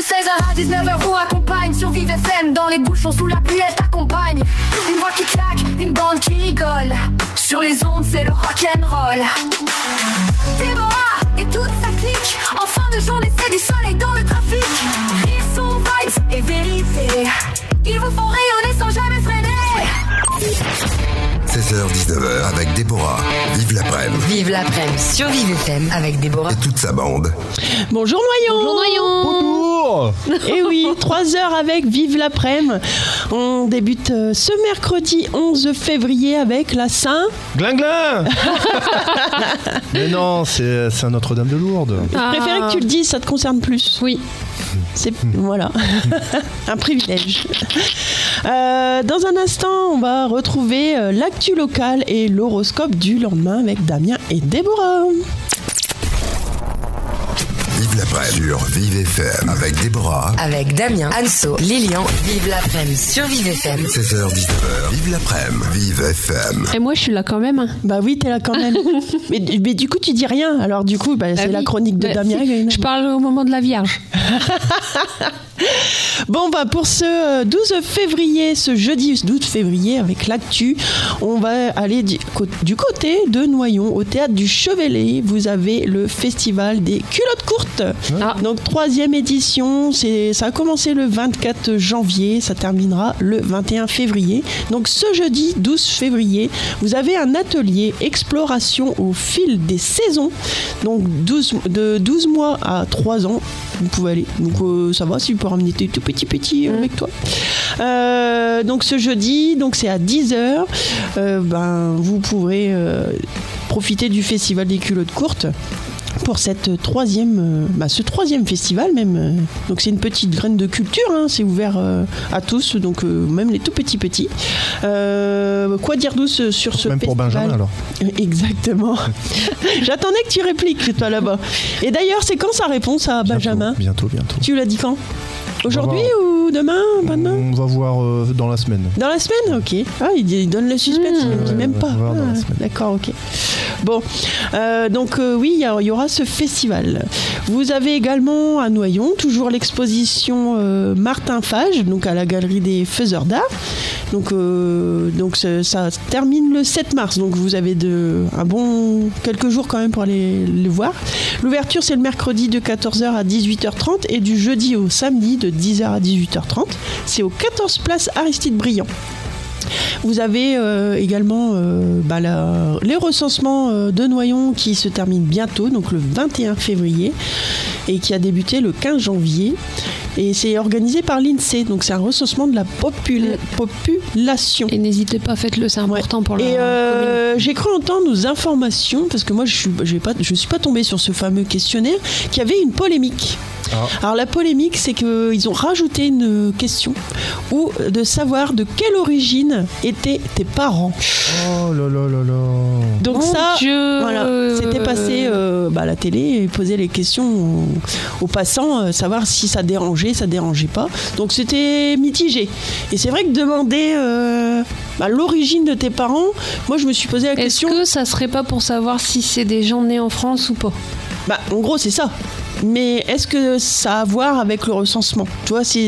16h à 19h vous accompagne sur Vive FM. Dans les bouchons sous la pluie elle t'accompagne. Une voix qui claque, une bande qui rigole. Sur les ondes c'est le rock'n'roll. Déborah et toute sa clique. En fin de journée c'est du soleil dans le trafic. Rire, son vibes et vérité. Ils vous font rayonner sans jamais freiner. 16h-19h avec Déborah. Vive l'après-midi. Vive l'après-midi sur Vive FM avec Déborah. Et toute sa bande. Bonjour Noyon. Bonjour Noyon. Bonjour. Et oui, 3h avec Vive l'après-midi. On débute ce mercredi 11 février avec la Saint... Glinglin. Mais non, c'est à Notre-Dame de Lourdes. Je préférais que tu le dises, ça te concerne plus. Oui. C'est voilà, un privilège. Dans un instant, on va retrouver l'actu locale et l'horoscope du lendemain avec Damien et Déborah. Vive l'après-midi sur Vive FM avec Déborah. Avec Damien, Anso, Lilian. Vive l'après-midi sur Vive FM. 16h-19h. Vive l'après-midi. Vive FM. Et moi, je suis là quand même. Bah oui, t'es là quand même. mais du coup, tu dis rien. Alors du coup, c'est la chronique de Damien. Je parle au moment de la Vierge. Bon, pour ce 12 février, ce jeudi 12 février, avec l'actu, on va aller du côté de Noyon, au théâtre du Chevelet. Vous avez le festival des culottes courtes. Donc, 3e édition. Ça a commencé le 24 janvier, ça terminera le 21 février. Donc, ce jeudi 12 février, vous avez un atelier exploration au fil des saisons. Donc, de 12 mois à 3 ans, vous pouvez aller. Donc, ça va, si tu peux ramener tes tout petits avec toi. Donc ce jeudi, c'est à 10h. Vous pourrez profiter du festival des culottes courtes pour ce troisième festival même. Donc c'est une petite graine de culture, c'est ouvert à tous, donc même les tout petits. Quoi dire douce sur ce même festival? Pour Benjamin alors. Exactement. J'attendais que tu répliques toi là-bas. Et d'ailleurs, c'est quand sa réponse à Benjamin? Bientôt. Tu l'as dit quand? Aujourd'hui ou demain? On va voir dans la semaine. Dans la semaine, ok. Ah, il donne le suspense, il ne dit même pas. D'accord, ok. Bon, oui, il y aura ce festival. Vous avez également à Noyon toujours l'exposition Martin Fage, donc à la Galerie des Faiseurs d'Art. Donc ça termine le 7 mars, donc vous avez quelques jours quand même pour aller le voir. L'ouverture, c'est le mercredi de 14h à 18h30 et du jeudi au samedi de 10h à 18h30. C'est au 14 place Aristide Briand. Vous avez également les recensements de Noyon qui se terminent bientôt, donc le 21 février, et qui a débuté le 15 janvier. Et c'est organisé par l'INSEE, donc c'est un recensement de la population. Et n'hésitez pas, faites-le, c'est important pour la commune. J'ai cru entendre nos informations, parce que moi je suis pas tombée sur ce fameux questionnaire, qu'il y avait une polémique. Alors la polémique, c'est qu'ils ont rajouté une question ou de savoir de quelle origine étaient tes parents. Oh là là là là. Donc c'était passé à la télé et poser les questions aux passants, savoir si ça dérangeait pas. Donc c'était mitigé. Et c'est vrai que demander l'origine de tes parents, moi je me suis posé la question. Est-ce que ça serait pas pour savoir si c'est des gens nés en France ou pas? En gros c'est ça. Mais est-ce que ça a à voir avec le recensement? Tu vois, tu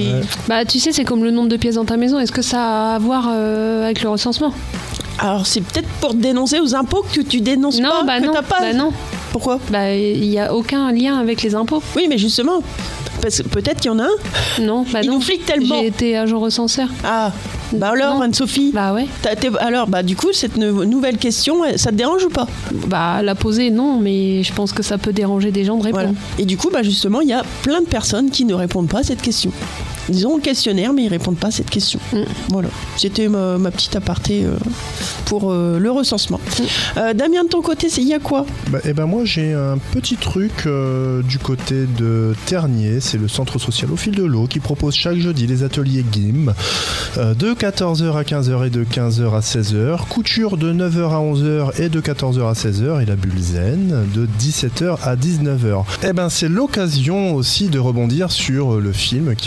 sais, c'est comme le nombre de pièces dans ta maison. Est-ce que ça a à voir avec le recensement? Alors, c'est peut-être pour te dénoncer aux impôts que tu dénonces non, pas, non, t'as pas. non. Pourquoi? Il n'y a aucun lien avec les impôts. Oui, mais justement, parce que peut-être qu'il y en a un. Non, Il nous flique tellement. J'ai été agent recenseur. Ah, alors, Anne-Sophie. Ouais. Alors, du coup, cette nouvelle question, ça te dérange ou pas? La poser, non, mais je pense que ça peut déranger des gens de répondre. Voilà. Et du coup, justement, il y a plein de personnes qui ne répondent pas à cette question. Ils ont le questionnaire, mais ils répondent pas à cette question. Voilà. C'était ma petite aparté pour le recensement. Damien, de ton côté, il y a quoi? Moi, j'ai un petit truc du côté de Ternier. C'est le centre social au fil de l'eau qui propose chaque jeudi les ateliers GIM de 14h à 15h et de 15h à 16h. Couture de 9h à 11h et de 14h à 16h. Et la bulle zen de 17h à 19h. C'est l'occasion aussi de rebondir sur le film qui va diffuser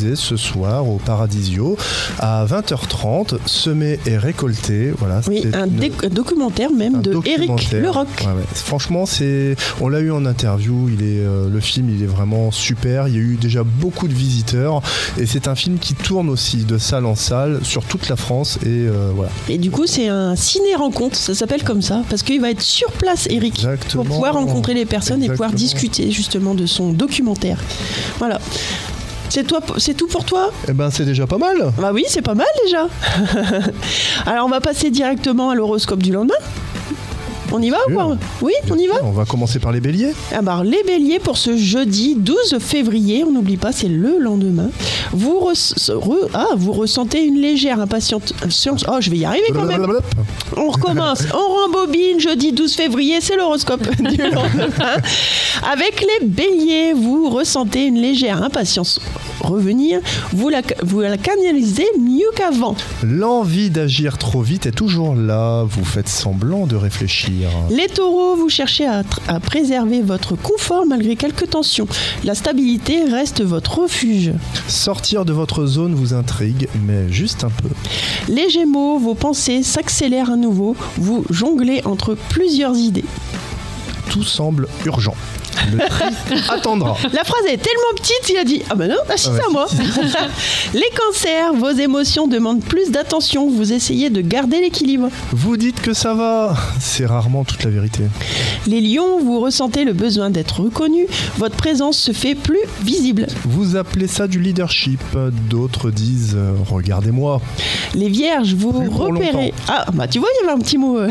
diffusé ce soir au Paradisio à 20h30. Semer et récolter. Voilà, oui, un documentaire même de Éric Leroc. Ouais. Franchement, on l'a eu en interview. Le film, il est vraiment super. Il y a eu déjà beaucoup de visiteurs et c'est un film qui tourne aussi de salle en salle sur toute la France et voilà. Et du coup, c'est un ciné-rencontre. Ça s'appelle comme ça parce qu'il va être sur place, Éric, Exactement. pour pouvoir rencontrer les personnes Exactement. et pouvoir discuter justement de son documentaire. Voilà. C'est tout pour toi ? Eh ben, c'est déjà pas mal. Bah oui, c'est pas mal déjà. Alors, on va passer directement à l'horoscope du lendemain. On y va ou pas ? Oui, on y va ? On va commencer par les béliers. Alors, les béliers, pour ce jeudi 12 février, on n'oublie pas, c'est le lendemain, vous ressentez une légère impatience. Oh, je vais y arriver quand même. On recommence, on rembobine, jeudi 12 février, c'est l'horoscope du lendemain. Avec les béliers, vous ressentez une légère impatience revenir, vous la canalisez mieux qu'avant. L'envie d'agir trop vite est toujours là, vous faites semblant de réfléchir. Les taureaux, vous cherchez à préserver votre confort malgré quelques tensions. La stabilité reste votre refuge. Sortir de votre zone vous intrigue, mais juste un peu. Les gémeaux, vos pensées s'accélèrent à nouveau, vous jonglez entre plusieurs idées. Tout semble urgent. Le tri attendra. La phrase est tellement petite, il a dit « Ah ben non, c'est à moi !» Les cancers, vos émotions demandent plus d'attention, vous essayez de garder l'équilibre. Vous dites que ça va, c'est rarement toute la vérité. Les lions, vous ressentez le besoin d'être reconnu, votre présence se fait plus visible. Vous appelez ça du leadership, d'autres disent « regardez-moi ». Les vierges, vous repérez... Ah bah tu vois, il y avait un petit mot.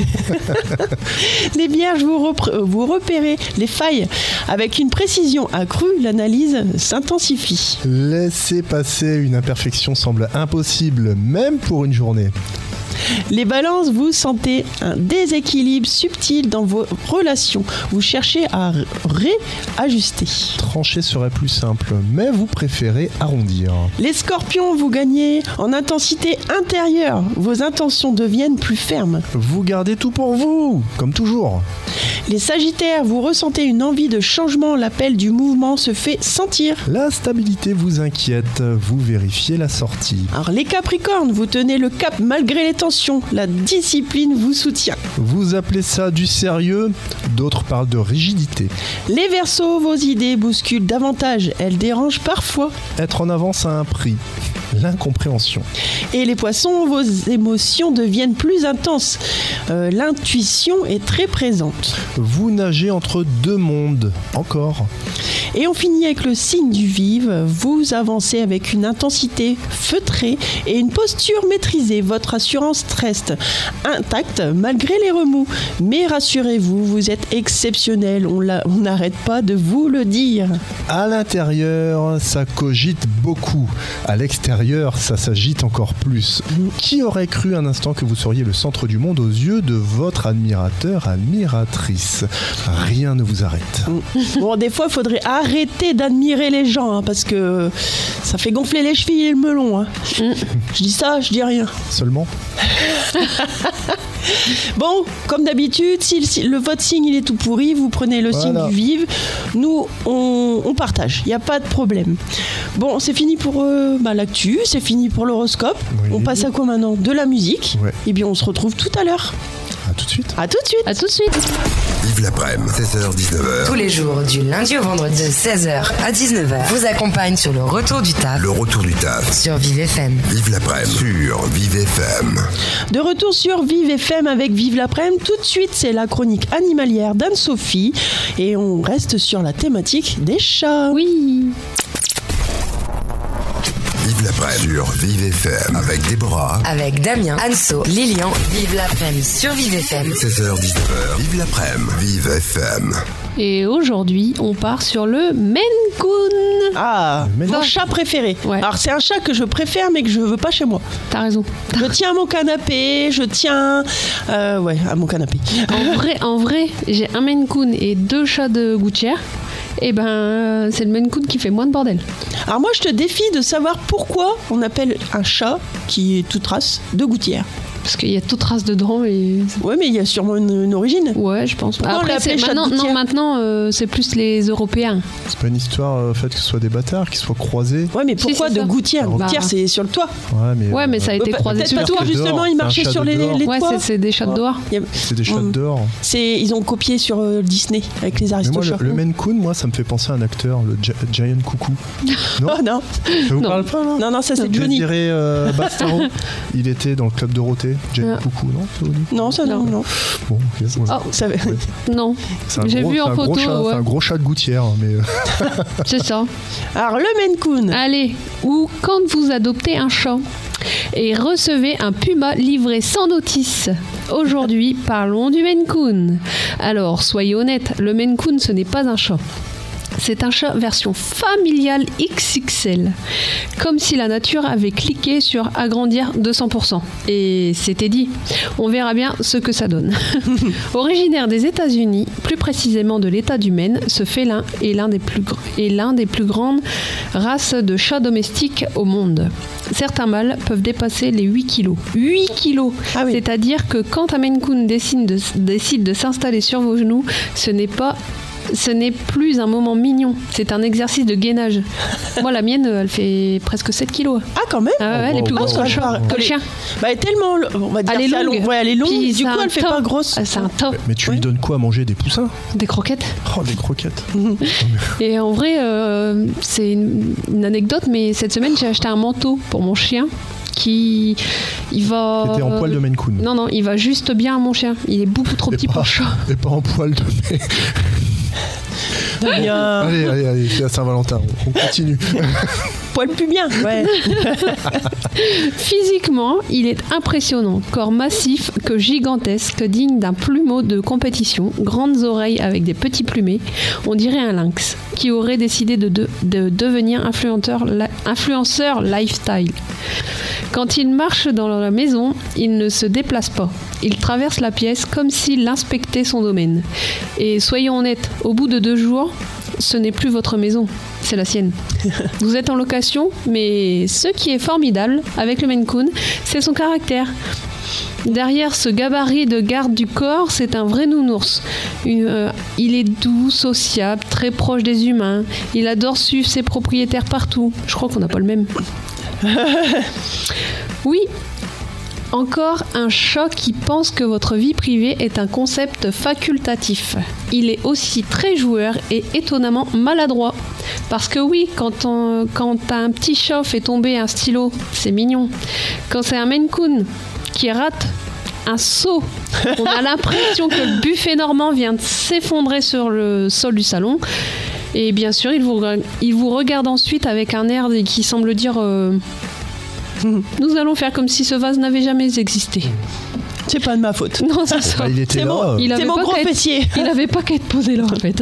Les vierges, vous repérez les failles. Avec une précision accrue, l'analyse s'intensifie. Laisser passer une imperfection semble impossible, même pour une journée. Les balances, vous sentez un déséquilibre subtil dans vos relations. Vous cherchez à réajuster. Trancher serait plus simple, mais vous préférez arrondir. Les scorpions, vous gagnez en intensité intérieure. Vos intentions deviennent plus fermes. Vous gardez tout pour vous, comme toujours. Les sagittaires, vous ressentez une envie de changement. L'appel du mouvement se fait sentir. La stabilité vous inquiète, vous vérifiez la sortie. Alors les capricornes, vous tenez le cap malgré les tensions. La discipline vous soutient. Vous appelez ça du sérieux, d'autres parlent de rigidité. Les verseaux, vos idées bousculent davantage. Elles dérangent parfois. Être en avance a un prix, l'incompréhension. Et les poissons, vos émotions deviennent plus intenses. L'intuition est très présente. Vous nagez entre deux mondes, encore. Et on finit avec le signe du vif. Vous avancez avec une intensité feutrée et une posture maîtrisée. Votre assurance reste intacte malgré les remous. Mais rassurez-vous, vous êtes exceptionnel. On n'arrête pas de vous le dire. À l'intérieur, ça cogite beaucoup. À l'extérieur, ça s'agite encore plus. Qui aurait cru un instant que vous seriez le centre du monde aux yeux de votre admirateur, admiratrice ? Rien ne vous arrête. Bon, des fois, il faudrait arrêter d'admirer les gens, hein, parce que ça fait gonfler les chevilles et le melon. Hein. Je dis ça, je dis rien. Seulement. Bon, comme d'habitude, si votre signe il est tout pourri, vous prenez le signe du vif. Nous, on partage, il n'y a pas de problème. Bon, c'est fini pour l'actu, c'est fini pour l'horoscope. Oui. On passe à quoi maintenant ? De la musique. Ouais. Et bien, on se retrouve tout à l'heure. À tout de suite. À tout de suite. À tout de suite. Vive l'après-midi, 16h-19h. Tous les jours, du lundi au vendredi, de 16h à 19h, vous accompagne sur le retour du taf. Le retour du taf. Sur Vive FM. Vive l'après-midi sur Vive FM. De retour sur Vive FM avec Vive l'après-midi. Tout de suite, c'est la chronique animalière d'Anne-Sophie. Et on reste sur la thématique des chats. Oui. Vive l'après-midi sur Vive FM avec Déborah, avec Damien, Anso, Lilian. Vive l'après-midi sur Vive FM. 16h-19h. Vive l'après-midi. Vive FM. Et aujourd'hui, on part sur le Maine Coon. Ah, mon chat préféré. Ouais. Alors c'est un chat que je préfère mais que je veux pas chez moi. T'as raison. Je tiens à mon canapé, à mon canapé. En vrai, j'ai un Maine Coon et 2 chats de gouttière. Et ben, c'est le Maine Coon qui fait moins de bordel. Alors moi, je te défie de savoir pourquoi on appelle un chat qui est toute race de gouttière. Parce qu'il y a toute race dedans et... Ouais, mais il y a sûrement une origine. Ouais, je pense. Pourquoi on Après, l'appelait chat de gouttière ? maintenant, c'est plus les Européens. C'est pas une histoire fait que ce soit des bâtards, qu'ils soient croisés. Ouais, mais pourquoi c'est de ça. gouttière ? Bah. Gouttière, c'est sur le toit. Ouais, mais ça a été croisé Peut-être sur pas le toi, toit. justement, il marchait sur les Ouais, toits. c'est des chats de dehors. C'est des chats dehors. Ils ont copié sur Disney avec les Mais moi, Aristochats. le Maine Coon, moi, ça me fait penser à un acteur, le Giant Coucou. Non, Oh non, ça vous Non. parle pas, là non, ça c'est Johnny. Désiré Bastaro, il était dans le club Dorothée. Giant Coucou, non ça vous dit Non, ça non. Bon, ok, voilà. Oh, Ça... non. C'est un J'ai gros- vu c'est en un gros photo, chat, ouais. C'est un gros chat de gouttière, mais C'est ça. Alors, le Maine Coon. Allez, ou quand vous adoptez un chat et recevez un puma livré sans notice. Aujourd'hui, parlons du Maine Coon. Alors, soyez honnête, le Maine Coon, ce n'est pas un chat. C'est un chat version familiale XXL. Comme si la nature avait cliqué sur agrandir 200%. Et c'était dit. On verra bien ce que ça donne. Originaire des États-Unis, plus précisément de l'État du Maine, ce félin est l'un des plus grandes races de chats domestiques au monde. Certains mâles peuvent dépasser les 8 kilos. 8 kilos. Ah oui. C'est-à-dire que quand un Maine Coon décide de s'installer sur vos genoux, ce n'est plus un moment mignon, c'est un exercice de gainage. Moi, la mienne, elle fait presque 7 kilos. Ah, quand même. Ah ouais, elle est plus grosse que le chat, que le chien. Bah, elle est tellement, on va dire, Elle est c'est longue. Ouais, elle est longue. Puis Du c'est coup, un elle fait tas. pas grosse. C'est un tas. mais tu lui donnes quoi à manger? Des poussins? Des croquettes. Oh, des croquettes. Et en vrai, c'est une anecdote, mais cette semaine, j'ai acheté un manteau pour mon chien il va... C'était en poil de Maine Coon. Non, il va juste bien à mon chien. Il est beaucoup trop petit pour le chat. Et pas en poil de Maine. Bien. Allez, c'est à Saint-Valentin. On continue. Poil plus bien. Ouais. Physiquement, il est impressionnant. Corps massif que gigantesque, digne d'un plumeau de compétition, grandes oreilles avec des petits plumets. On dirait un lynx qui aurait décidé de devenir influenceur lifestyle. Quand il marche dans la maison, il ne se déplace pas. Il traverse la pièce comme s'il inspectait son domaine. Et soyons honnêtes, au bout de 2 jours, ce n'est plus votre maison, c'est la sienne. Vous êtes en location, mais ce qui est formidable avec le Maine Coon, c'est son caractère. Derrière ce gabarit de garde du corps, c'est un vrai nounours. Il est doux, sociable, très proche des humains. Il adore suivre ses propriétaires partout. Je crois qu'on n'a pas le même. Oui, encore un chat qui pense que votre vie privée est un concept facultatif. Il est aussi très joueur et étonnamment maladroit. Parce que oui, quand un petit chat fait tomber un stylo, c'est mignon. Quand c'est un Maine Coon qui rate un seau, on a l'impression que le buffet normand vient de s'effondrer sur le sol du salon. Et bien sûr, il vous regarde ensuite avec un air qui semble dire nous allons faire comme si ce vase n'avait jamais existé. C'est pas de ma faute. Non, c'est ça. Bah, il était C'est là. C'est mon gros fessier. Il n'avait pas qu'à être posé là, en fait.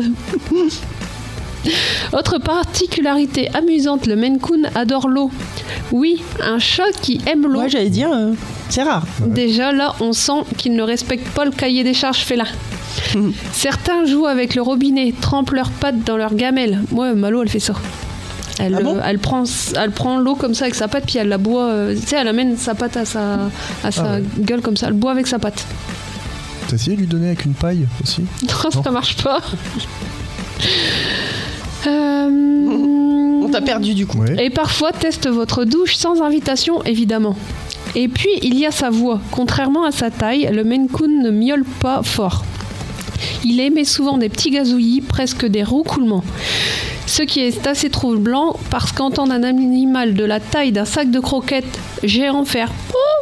Autre particularité amusante, le Maine Coon adore l'eau. Oui, un chat qui aime l'eau. Moi, j'allais dire, c'est rare. Déjà, là, on sent qu'il ne respecte pas le cahier des charges félin. Certains jouent avec le robinet, trempent leurs pattes dans leur gamelle. Moi, Malo, elle fait ça. Elle, Ah bon elle prend l'eau comme ça avec sa patte, puis elle la boit. Tu sais, elle amène sa patte à sa ouais. gueule comme ça. Elle boit avec sa patte. T'as essayé de lui donner avec une paille aussi? Non, ça marche pas. On t'a perdu du coup. Ouais. Et parfois teste votre douche sans invitation, évidemment. Et puis, il y a sa voix. Contrairement à sa taille, le Maine Coon ne miaule pas fort. Il émet souvent des petits gazouillis, presque des roucoulements. Ce qui est assez troublant parce qu'entendre un animal de la taille d'un sac de croquettes géant faire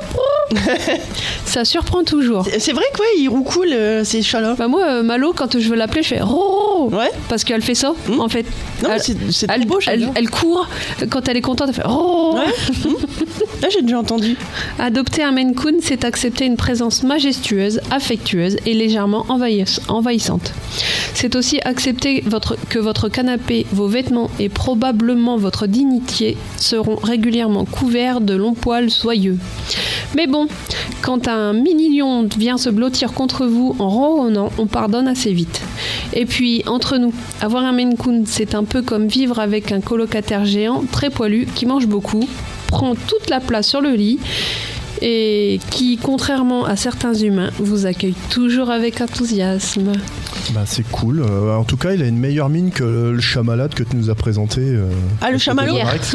ça surprend toujours. C'est vrai que ouais, ils roucoulent ces chats-là. Bah moi, Malo, quand je veux l'appeler, je fais oh Ouais. parce qu'elle fait ça, en fait. Non, mais Elle- c'est trop elle, beau, elle, chat-là. elle court, quand elle est contente, elle fait oh. Ouais. Là, j'ai déjà entendu. Adopter un Maine Coon, c'est accepter une présence majestueuse, affectueuse et légèrement envahissante. C'est aussi accepter que votre canapé, vos vêtements et probablement votre dignité seront régulièrement couverts de longs poils soyeux. Mais bon, quand un mini-lion vient se blottir contre vous en ronronnant, on pardonne assez vite. Et puis, entre nous, avoir un Maine Coon, c'est un peu comme vivre avec un colocataire géant très poilu qui mange beaucoup, prend toute la place sur le lit et qui, contrairement à certains humains, vous accueille toujours avec enthousiasme. Bah, c'est cool. En tout cas, il a une meilleure mine que le chat malade que tu nous as présenté. Le chat malade.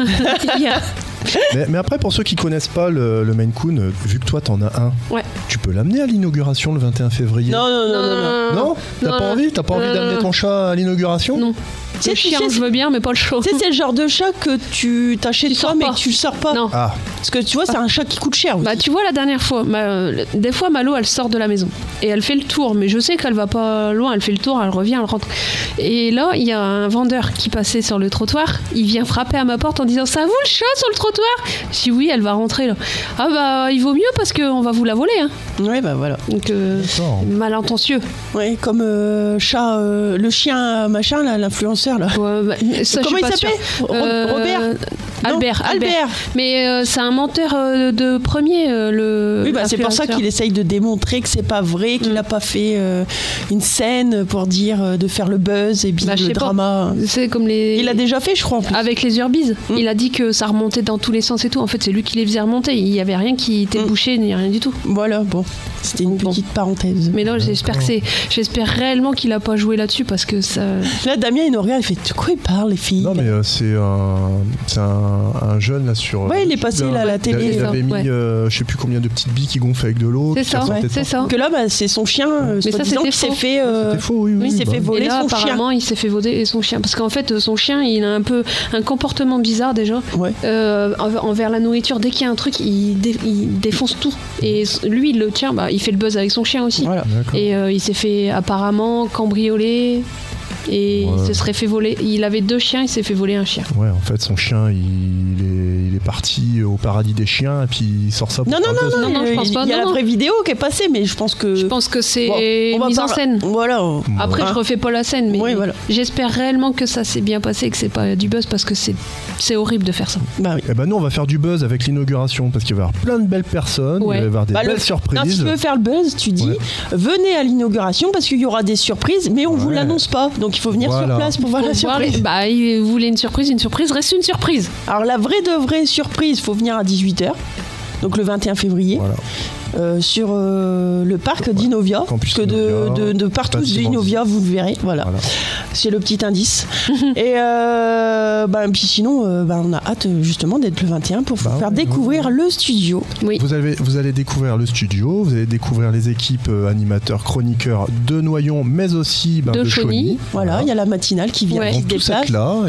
Mais après, pour ceux qui connaissent pas le Maine Coon, vu que toi t'en as un, tu peux l'amener à l'inauguration le 21 février. Non. Non, t'as pas envie d'amener ton chat à l'inauguration? Non. Le chien, je veux bien, mais pas le chat. C'est le genre de chat que tu t'achètes toi, mais que tu sors pas. Non. Ah. Parce que tu vois, c'est un chat qui coûte cher aussi. Bah, tu vois, la dernière fois, des fois, Malo, elle sort de la maison et elle fait le tour, mais je sais qu'elle va pas loin, elle fait le tour, elle revient, elle rentre. Et là, il y a un vendeur qui passait sur le trottoir, il vient frapper à ma porte en disant: ça vous le chat sur le trottoir? Je dis oui, elle va rentrer là. Ah bah, il vaut mieux parce qu'on va vous la voler. Hein. Ouais, bah voilà. Donc, malintentieux. Ouais, comme le chien machin, là, l'influenceur là. Ouais, ça, comment il s'appelait? Robert? Albert. Mais c'est un menteur de premier. Oui, bah, c'est pour ça qu'il essaye de démontrer que c'est pas vrai, qu'il n'a pas fait une scène pour dire de faire le buzz et bien le drama. C'est comme les. Il a déjà fait, je crois. En plus. Avec les Urbies. Il a dit que ça remontait dans tous les sens et tout. En fait, c'est lui qui les faisait remonter. Il y avait rien qui était bouché ni rien du tout. Voilà, bon. C'était une petite parenthèse. Mais là, j'espère réellement qu'il a pas joué là-dessus parce que ça. Là, Damien, il nous regarde, il fait: de quoi il parle, les filles? Non, mais c'est un jeune là sur. Ouais, il est passé là à la télé. Il avait mis, je sais plus combien de petites billes qui gonflent avec de l'eau. C'est ça. Que là, c'est son chien. Mais ça, c'était s'est fait. C'était faux, oui. Il s'est fait voler et là, son chien. Apparemment, il s'est fait voler son chien parce qu'en fait, son chien, il a un peu un comportement bizarre déjà. Ouais. Envers la nourriture, dès qu'il y a un truc, il défonce tout. Et lui, il le tient. Bah, il fait le buzz avec son chien aussi. Voilà. Et il s'est fait apparemment cambrioler. Et il se serait fait voler. Il avait 2 chiens, il s'est fait voler un chien. Ouais, en fait, son chien, il est parti au paradis des chiens et puis il sort ça pour Non, je pense pas. Il y a la vraie vidéo qui est passée, mais je pense que c'est mise en scène. Voilà. Après, je refais pas la scène, mais voilà. J'espère réellement que ça s'est bien passé et que c'est pas du buzz parce que c'est horrible de faire ça. Bah oui. Et ben nous, on va faire du buzz avec l'inauguration parce qu'il va y avoir plein de belles personnes, il va y avoir des belles surprises. Non, si tu veux faire le buzz, tu dis venez à l'inauguration parce qu'il y aura des surprises, mais on vous l'annonce pas. Donc il faut venir sur place pour voir la surprise. Bah, il voulait une surprise reste une surprise. Alors la vraie surprise, faut venir à 18h. Donc le 21 février. Voilà. Sur le parc d'Innovia, que de partout d'Innovia, vous le verrez. Voilà. C'est le petit indice. Et puis sinon, on a hâte justement d'être le 21 pour vous faire découvrir le studio. Oui. Vous allez découvrir le studio, vous allez découvrir les équipes animateurs, chroniqueurs de Noyon, mais aussi de Chauny. Voilà, il y a la matinale qui vient, qui se déplace.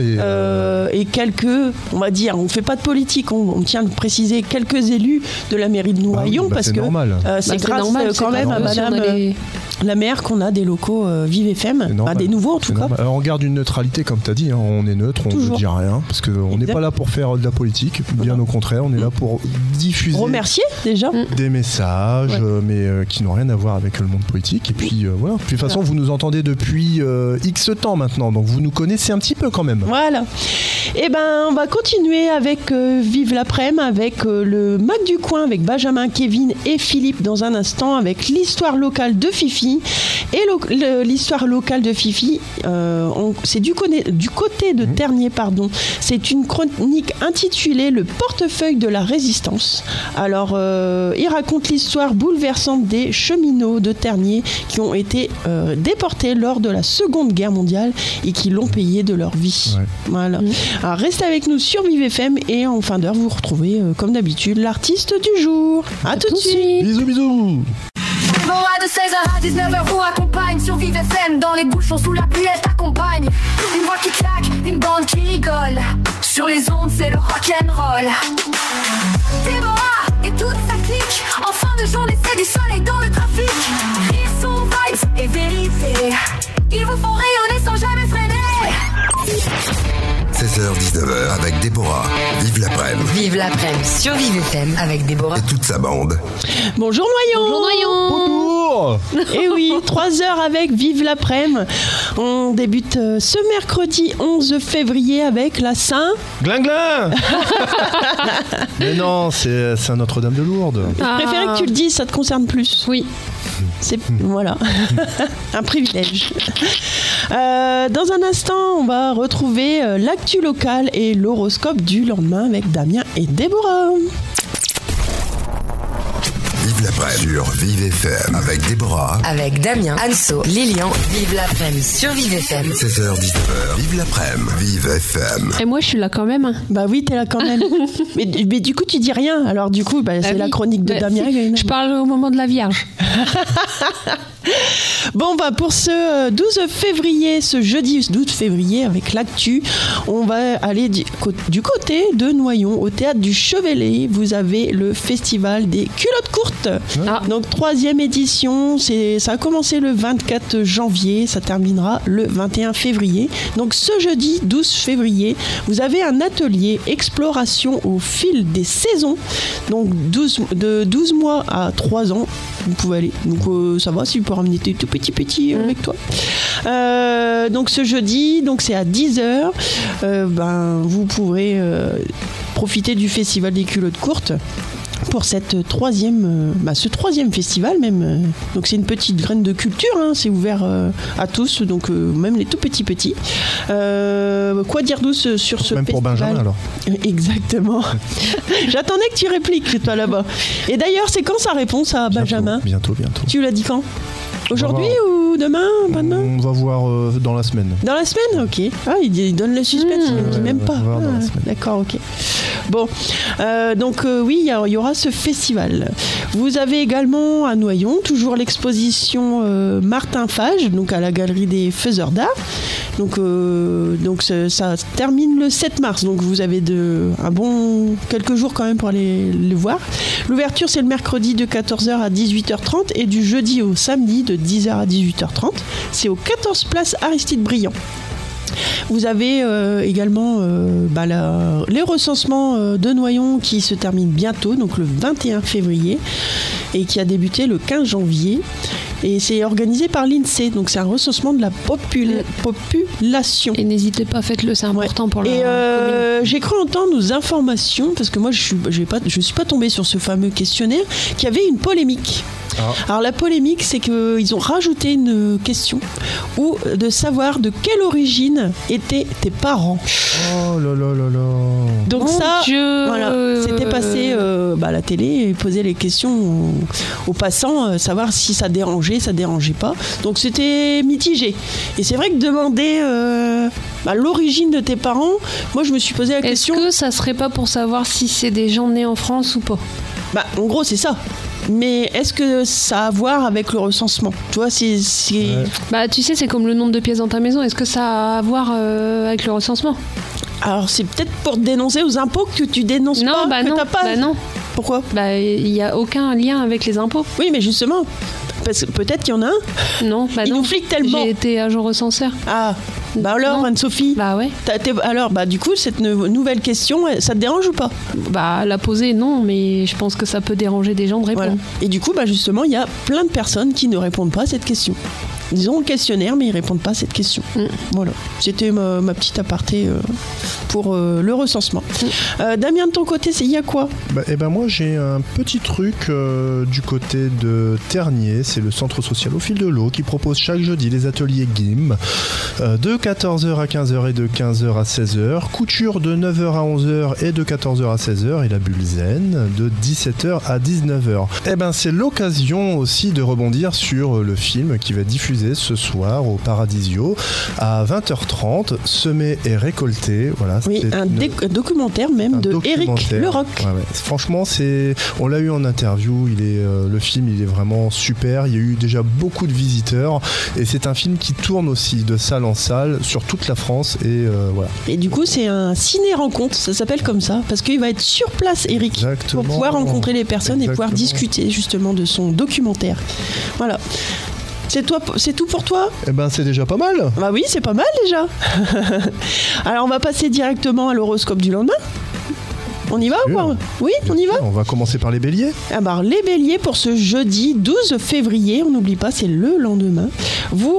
Là et quelques, on va dire, on fait pas de politique, on tient à préciser quelques élus de la mairie de Noyon parce que c'est grâce quand même à madame la maire qu'on a des locaux Vive FM, des nouveaux en tout cas. On garde une neutralité comme tu as dit, on est neutre, on ne dit rien parce qu'on n'est pas là pour faire de la politique, bien au contraire, on est là pour diffuser remercier déjà des messages mais qui n'ont rien à voir avec le monde politique et puis voilà. Puis de toute façon vous nous entendez depuis X temps maintenant, donc vous nous connaissez un petit peu quand même. Voilà. Et on va continuer avec Vive l'après-midi avec le Mac du coin avec Benjamin, Kevin et Philippe dans un instant avec l'histoire locale de Fifi. Et l'histoire locale de Fifi, c'est du côté de Ternier, pardon. C'est une chronique intitulée Le portefeuille de la résistance. Alors, il raconte l'histoire bouleversante des cheminots de Ternier qui ont été déportés lors de la Seconde Guerre mondiale et qui l'ont payé de leur vie. Ouais. Voilà. Alors, restez avec nous sur Vive FM et en fin d'heure, vous retrouvez, comme d'habitude, l'artiste du jour. À tout de suite. Bisous. Bon, de 16h à 19h vous accompagne sur Vive FM. Dans les bouchons sous la pluie elle t'accompagne. Une voix qui claque, une bande qui rigole. Sur les ondes c'est le rock'n'roll. Déborah et toute sa clique. En fin de journée c'est du soleil dans le trafic. Ils sont vibes et vérité. Ils vous font rayonner sans jamais freiner. 16h-19h avec Déborah. Vive l'après-midi. Vive l'après-midi sur Vive FM avec Déborah. Et toute sa bande. Bonjour Noyon. Bonjour Noyon. Bonjour. Et oui, 3 heures avec Vive l'après-midi. On débute ce mercredi 11 février avec la Saint... Glinglin. Mais non, c'est à Notre-Dame de Lourdes. Je préférais que tu le dises, ça te concerne plus. Oui. C'est voilà un privilège. Dans un instant, on va retrouver l'actu locale et l'horoscope du lendemain avec Damien et Déborah. Vive l'après sur Vive FM avec Déborah. Avec Damien, Anso, Lilian. Vive l'après-midi sur Vive FM. 16h-19h. Vive l'après-midi. Vive FM. Et moi, je suis là quand même. Bah oui, t'es là quand même. mais du coup, tu dis rien. Alors du coup, c'est la chronique de Damien. Je parle au moment de la Vierge. Bon, pour ce 12 février, ce jeudi 12 février, avec l'actu, on va aller du côté de Noyon, au théâtre du Chevelet. Vous avez le festival des culottes courtes. Donc, 3e édition. Ça a commencé le 24 janvier, ça terminera le 21 février. Donc, ce jeudi 12 février, vous avez un atelier exploration au fil des saisons. Donc, de 12 mois à 3 ans, vous pouvez aller. Donc, ça va, si vous pouvez ramener tes tout petits avec toi. Donc ce jeudi, c'est à 10h. Vous pourrez profiter du festival des culottes courtes pour ce troisième festival même. Donc c'est une petite graine de culture, c'est ouvert à tous, donc même les tout petits. Quoi dire douce sur ce même festival? Pour Benjamin alors. Exactement. J'attendais que tu répliques toi là-bas. Et d'ailleurs, c'est quand sa réponse à Benjamin? Bientôt. Tu l'as dit quand? Aujourd'hui ou demain? On va voir dans la semaine. Dans la semaine, ok. Ah, il donne le suspense, il ne dit même pas. D'accord, ok. Bon, oui, il y aura ce festival. Vous avez également à Noyon toujours l'exposition Martin Fage, donc à la Galerie des Faiseurs d'Art. Donc ça termine le 7 mars. Donc vous avez quelques jours quand même pour aller le voir. L'ouverture, c'est le mercredi de 14h à 18h30 et du jeudi au samedi de 10h à 18h30. C'est aux 14 places Aristide Briand. Vous avez également les recensements de Noyon qui se terminent bientôt, donc le 21 février, et qui a débuté le 15 janvier. Et c'est organisé par l'INSEE, donc c'est un recensement de la population. Et n'hésitez pas, faites-le, c'est important pour la commune. J'ai cru entendre aux informations, parce que moi je suis pas tombée sur ce fameux questionnaire, qu'il y avait une polémique. Alors la polémique, c'est qu'ils ont rajouté une question de savoir de quelle origine étaient tes parents. Oh là là là là. Donc Mon ça, Dieu. voilà, c'était passé à la télé et poser les questions aux passants, savoir si ça dérangeait pas. Donc c'était mitigé. Et c'est vrai que demander l'origine de tes parents, moi je me suis posé la question. Est-ce que ça serait pas pour savoir si c'est des gens nés en France ou pas? En gros, c'est ça. Mais est-ce que ça a à voir avec le recensement? Tu vois, c'est... Ouais. Tu sais, c'est comme le nombre de pièces dans ta maison. Est-ce que ça a à voir avec le recensement? Alors, c'est peut-être pour te dénoncer aux impôts que tu dénonces pas, que t'as pas... non. Pourquoi? Il n'y a aucun lien avec les impôts. Oui, mais justement, parce que peut-être qu'il y en a un. Non, il nous flique tellement. J'ai été agent recenseur. Ah, alors, Anne-Sophie. Ouais. Alors, du coup, cette nouvelle question, ça te dérange ou pas? La poser, non, mais je pense que ça peut déranger des gens de répondre. Voilà. Et du coup, justement, il y a plein de personnes qui ne répondent pas à cette question. Ils ont le questionnaire, mais ils ne répondent pas à cette question. Voilà. C'était ma petite aparté pour le recensement. Damien, de ton côté, il y a quoi? Moi, j'ai un petit truc du côté de Ternier. C'est le centre social au fil de l'eau qui propose chaque jeudi les ateliers GIM de 14h à 15h et de 15h à 16h. Couture de 9h à 11h et de 14h à 16h. Et la bulle zen de 17h à 19h. C'est l'occasion aussi de rebondir sur le film qui va être diffusé ce soir au Paradisio à 20h30. Semer et récolter. Voilà, oui, un documentaire même de Éric Leroc. Ouais. Franchement, on l'a eu en interview. Le film, il est vraiment super. Il y a eu déjà beaucoup de visiteurs et c'est un film qui tourne aussi de salle en salle sur toute la France et voilà. Et du coup, c'est un ciné-rencontre, ça s'appelle comme ça, parce qu'il va être sur place, Éric, Exactement. pour pouvoir rencontrer les personnes. Exactement. Et pouvoir discuter justement de son documentaire. Voilà. C'est tout pour toi? C'est déjà pas mal. Oui, c'est pas mal déjà. Alors, on va passer directement à l'horoscope du lendemain. On y va ou quoi? Oui, on y va. On va commencer par les béliers. Les béliers, pour ce jeudi 12 février, on n'oublie pas, c'est le lendemain. Vous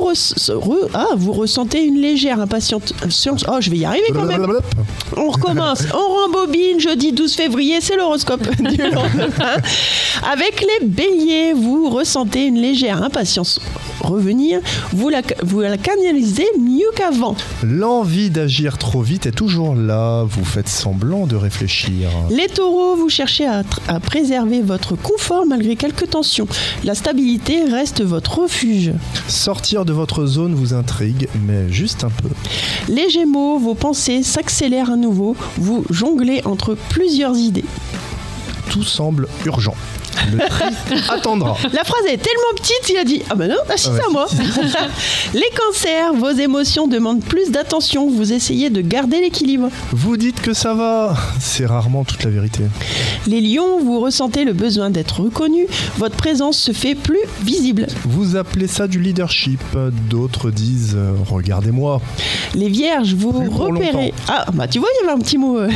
ressentez une légère impatience. Oh, je vais y arriver quand même. On recommence. On rembobine. Jeudi 12 février, c'est l'horoscope du lendemain. Avec les béliers, vous ressentez une légère impatience revenir, vous la canalisez mieux qu'avant. L'envie d'agir trop vite est toujours là, vous faites semblant de réfléchir. Les taureaux, vous cherchez à préserver votre confort malgré quelques tensions. La stabilité reste votre refuge. Sortir de votre zone vous intrigue, mais juste un peu. Les gémeaux, vos pensées s'accélèrent à nouveau, vous jonglez entre plusieurs idées. Tout semble urgent. Le tri attendra. La phrase est tellement petite, il a dit « Ah ben non, c'est à moi !» Les cancers, vos émotions demandent plus d'attention, vous essayez de garder l'équilibre. Vous dites que ça va, c'est rarement toute la vérité. Les lions, vous ressentez le besoin d'être reconnu, votre présence se fait plus visible. Vous appelez ça du leadership, d'autres disent « regardez-moi ». Les vierges, vous repérez... Ah, bah tu vois, il y avait un petit mot.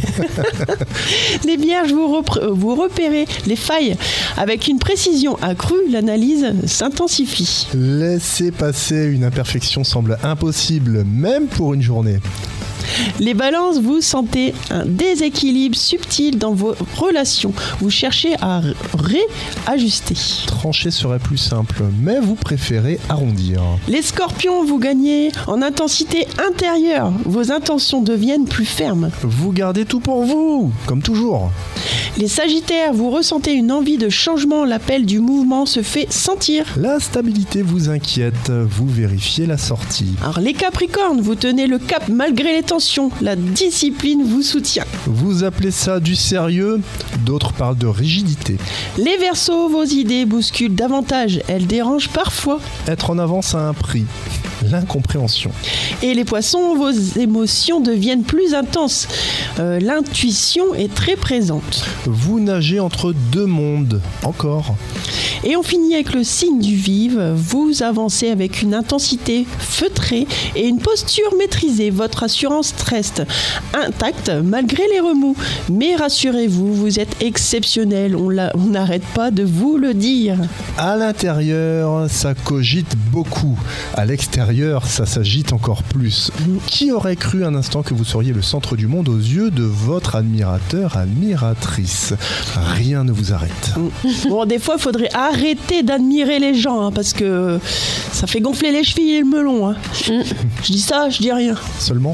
Les vierges, vous repérez les failles. Avec une précision accrue, l'analyse s'intensifie. Laisser passer une imperfection semble impossible, même pour une journée. Les balances, vous sentez un déséquilibre subtil dans vos relations. Vous cherchez à réajuster. Trancher serait plus simple, mais vous préférez arrondir. Les scorpions, vous gagnez en intensité intérieure. Vos intentions deviennent plus fermes. Vous gardez tout pour vous, comme toujours. Les sagittaires, vous ressentez une envie de changement. L'appel du mouvement se fait sentir. La stabilité vous inquiète, vous vérifiez la sortie. Alors les capricornes, vous tenez le cap malgré les tensions. La discipline vous soutient. Vous appelez ça du sérieux, d'autres parlent de rigidité. Les verseaux, vos idées bousculent davantage. Elles dérangent parfois. Être en avance a un prix, l'incompréhension. Et les poissons, vos émotions deviennent plus intenses. L'intuition est très présente. Vous nagez entre deux mondes, encore. Et on finit avec le signe du vif. Vous avancez avec une intensité feutrée et une posture maîtrisée. Votre assurance reste intacte malgré les remous. Mais rassurez-vous, vous êtes exceptionnel. On n'arrête pas de vous le dire. À l'intérieur, ça cogite beaucoup. À l'extérieur, ça s'agite encore plus. Qui aurait cru un instant que vous seriez le centre du monde aux yeux de votre admirateur, admiratrice? Rien ne vous arrête. Bon, des fois, il faudrait arrêter d'admirer les gens, parce que ça fait gonfler les chevilles et le melon. Je dis ça, je dis rien. Seulement.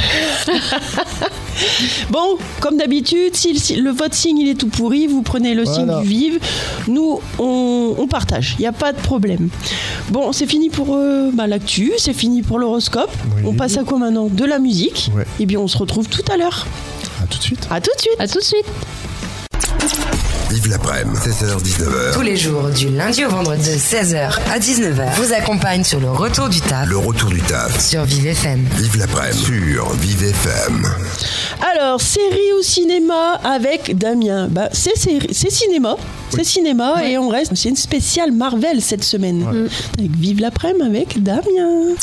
Bon, comme d'habitude, si votre signe il est tout pourri, vous prenez le signe du vif. Nous, on partage, il n'y a pas de problème. Bon, c'est fini pour l'actu, c'est fini pour l'horoscope. Oui. On passe à quoi maintenant? De la musique. Ouais. Et bien, on se retrouve tout à l'heure. À tout de suite. À tout de suite. À tout de suite. Vive l'après-midi, 16h-19h. Tous les jours, du lundi au vendredi, de 16h à 19h, vous accompagne sur le retour du taf. Le retour du taf. Sur Vive FM. Vive l'après-midi sur Vive FM. Alors, série ou cinéma avec Damien? C'est cinéma. Oui. C'est cinéma, ouais. Et on reste. C'est une spéciale Marvel cette semaine. Ouais. Avec Vive l'après-midi avec Damien.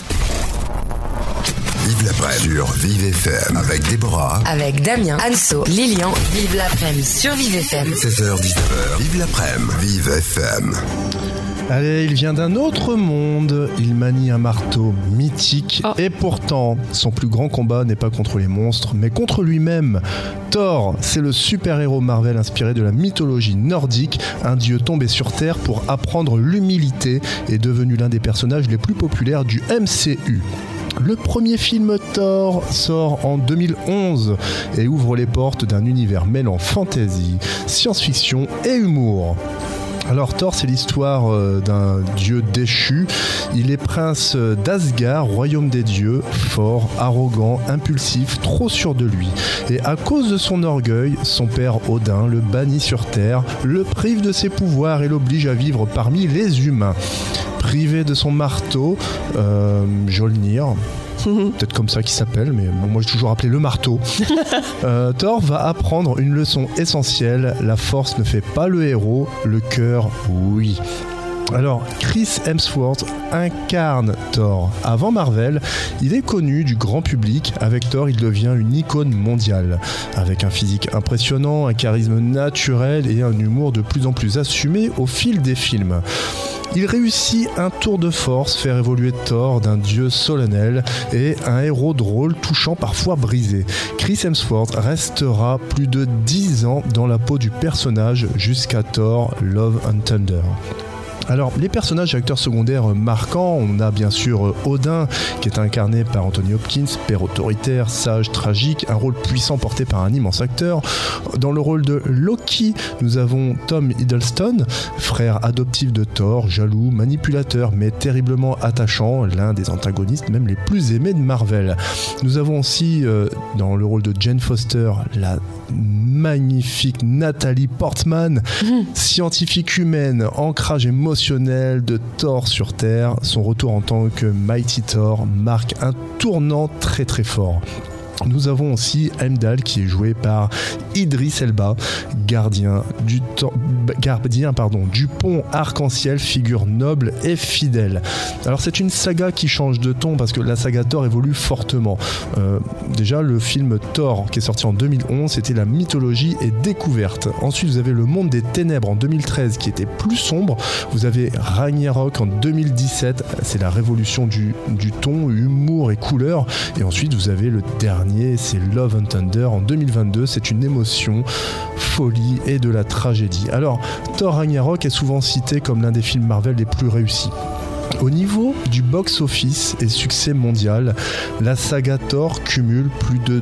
Vive l'après-midi sur Vive FM avec Déborah. Avec Damien, Anso, Lilian. Vive l'après-midi sur Vive FM. 16h-19h. Vive l'après-midi. Vive FM. Allez, il vient d'un autre monde. Il manie un marteau mythique. Et pourtant, son plus grand combat n'est pas contre les monstres, mais contre lui-même. Thor, c'est le super-héros Marvel inspiré de la mythologie nordique. Un dieu tombé sur Terre pour apprendre l'humilité et devenu l'un des personnages les plus populaires du MCU. Le premier film Thor sort en 2011 et ouvre les portes d'un univers mêlant fantasy, science-fiction et humour. Alors Thor, c'est l'histoire d'un dieu déchu. Il est prince d'Asgard, royaume des dieux, fort, arrogant, impulsif, trop sûr de lui. Et à cause de son orgueil, son père Odin le bannit sur Terre, le prive de ses pouvoirs et l'oblige à vivre parmi les humains. Privé de son marteau, Mjolnir, peut-être comme ça qu'il s'appelle, mais moi j'ai toujours appelé le marteau. Thor va apprendre une leçon essentielle: la force ne fait pas le héros, le cœur, oui. Alors, Chris Hemsworth incarne Thor. Avant Marvel, il est connu du grand public. Avec Thor, il devient une icône mondiale. Avec un physique impressionnant, un charisme naturel et un humour de plus en plus assumé au fil des films. Il réussit un tour de force, faire évoluer Thor d'un dieu solennel et un héros drôle, touchant, parfois brisé. Chris Hemsworth restera plus de 10 ans dans la peau du personnage jusqu'à Thor Love and Thunder. Alors, les personnages et acteurs secondaires marquants, on a bien sûr Odin, qui est incarné par Anthony Hopkins, père autoritaire, sage, tragique, un rôle puissant porté par un immense acteur. Dans le rôle de Loki, nous avons Tom Hiddleston, frère adoptif de Thor, jaloux, manipulateur, mais terriblement attachant, l'un des antagonistes même les plus aimés de Marvel. Nous avons aussi, dans le rôle de Jane Foster, la magnifique Nathalie Portman, scientifique humaine, ancrage émotionnel de Thor sur Terre. Son retour en tant que Mighty Thor marque un tournant très très fort. Nous avons aussi Heimdall qui est joué par Idris Elba, gardien du pont arc-en-ciel, figure noble et fidèle. Alors c'est une saga qui change de ton parce que la saga Thor évolue fortement. Déjà le film Thor qui est sorti en 2011, c'était la mythologie et découverte. Ensuite vous avez le monde des ténèbres en 2013 qui était plus sombre. Vous avez Ragnarok en 2017, c'est la révolution du ton, humour et couleur. Et ensuite vous avez le dernier, c'est Love and Thunder en 2022, c'est une émotion, folie et de la tragédie. Alors, Thor Ragnarok est souvent cité comme l'un des films Marvel les plus réussis. Au niveau du box-office et succès mondial, la saga Thor cumule plus de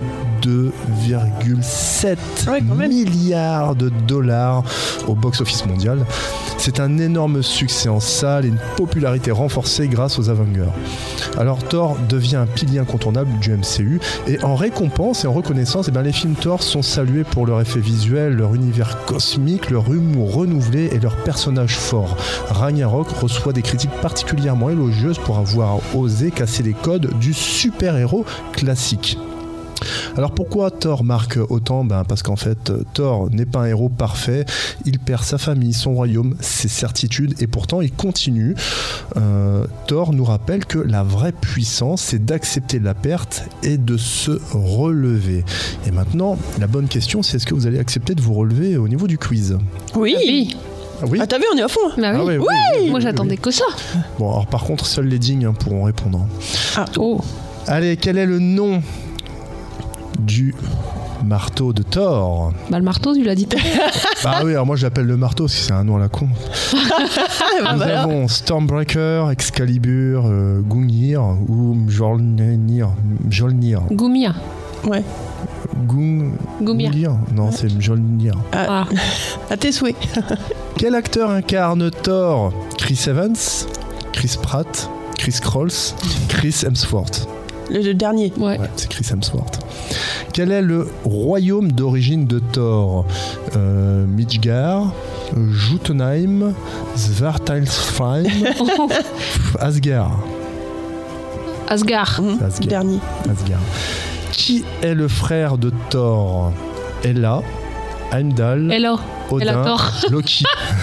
2,7 milliards de dollars au box-office mondial. C'est un énorme succès en salle et une popularité renforcée grâce aux Avengers. Alors Thor devient un pilier incontournable du MCU et en récompense et en reconnaissance, les films Thor sont salués pour leur effet visuel, leur univers cosmique, leur humour renouvelé et leurs personnages forts. Ragnarok reçoit des critiques particulièrement élogieuses pour avoir osé casser les codes du super-héros classique. Alors pourquoi Thor marque autant ? Parce qu'en fait Thor n'est pas un héros parfait, il perd sa famille, son royaume, ses certitudes et pourtant il continue. Thor nous rappelle que la vraie puissance c'est d'accepter la perte et de se relever. Et maintenant la bonne question c'est est-ce que vous allez accepter de vous relever au niveau du quiz ? Oui. Ah oui. Ah t'as vu, on est à fond. Bah oui. Ah oui, oui. Moi j'attendais que ça. Bon alors par contre seuls les dignes pourront répondre. Ah. Oh. Allez, quel est le nom du marteau de Thor? Le marteau, tu l'as dit. Bah oui, alors moi je l'appelle le marteau parce que c'est un nom à la con. Nous avons Stormbreaker, Excalibur, Gungnir ou Mjolnir. Gumia. Ouais. Gumia. Non, c'est Mjolnir. Ah. À tes souhaits. Quel acteur incarne Thor? Chris Evans, Chris Pratt, Chris Crolls, Chris Hemsworth. Le dernier. Ouais. C'est Chris Hemsworth. Quel est le royaume d'origine de Thor? Midgard, Jotunheim, Svartalfheim, Asgard. Asgard. Asgard. Dernier. Asgard. Qui est le frère de Thor? Hela, Heimdall, Hello. Odin, Thor. Loki.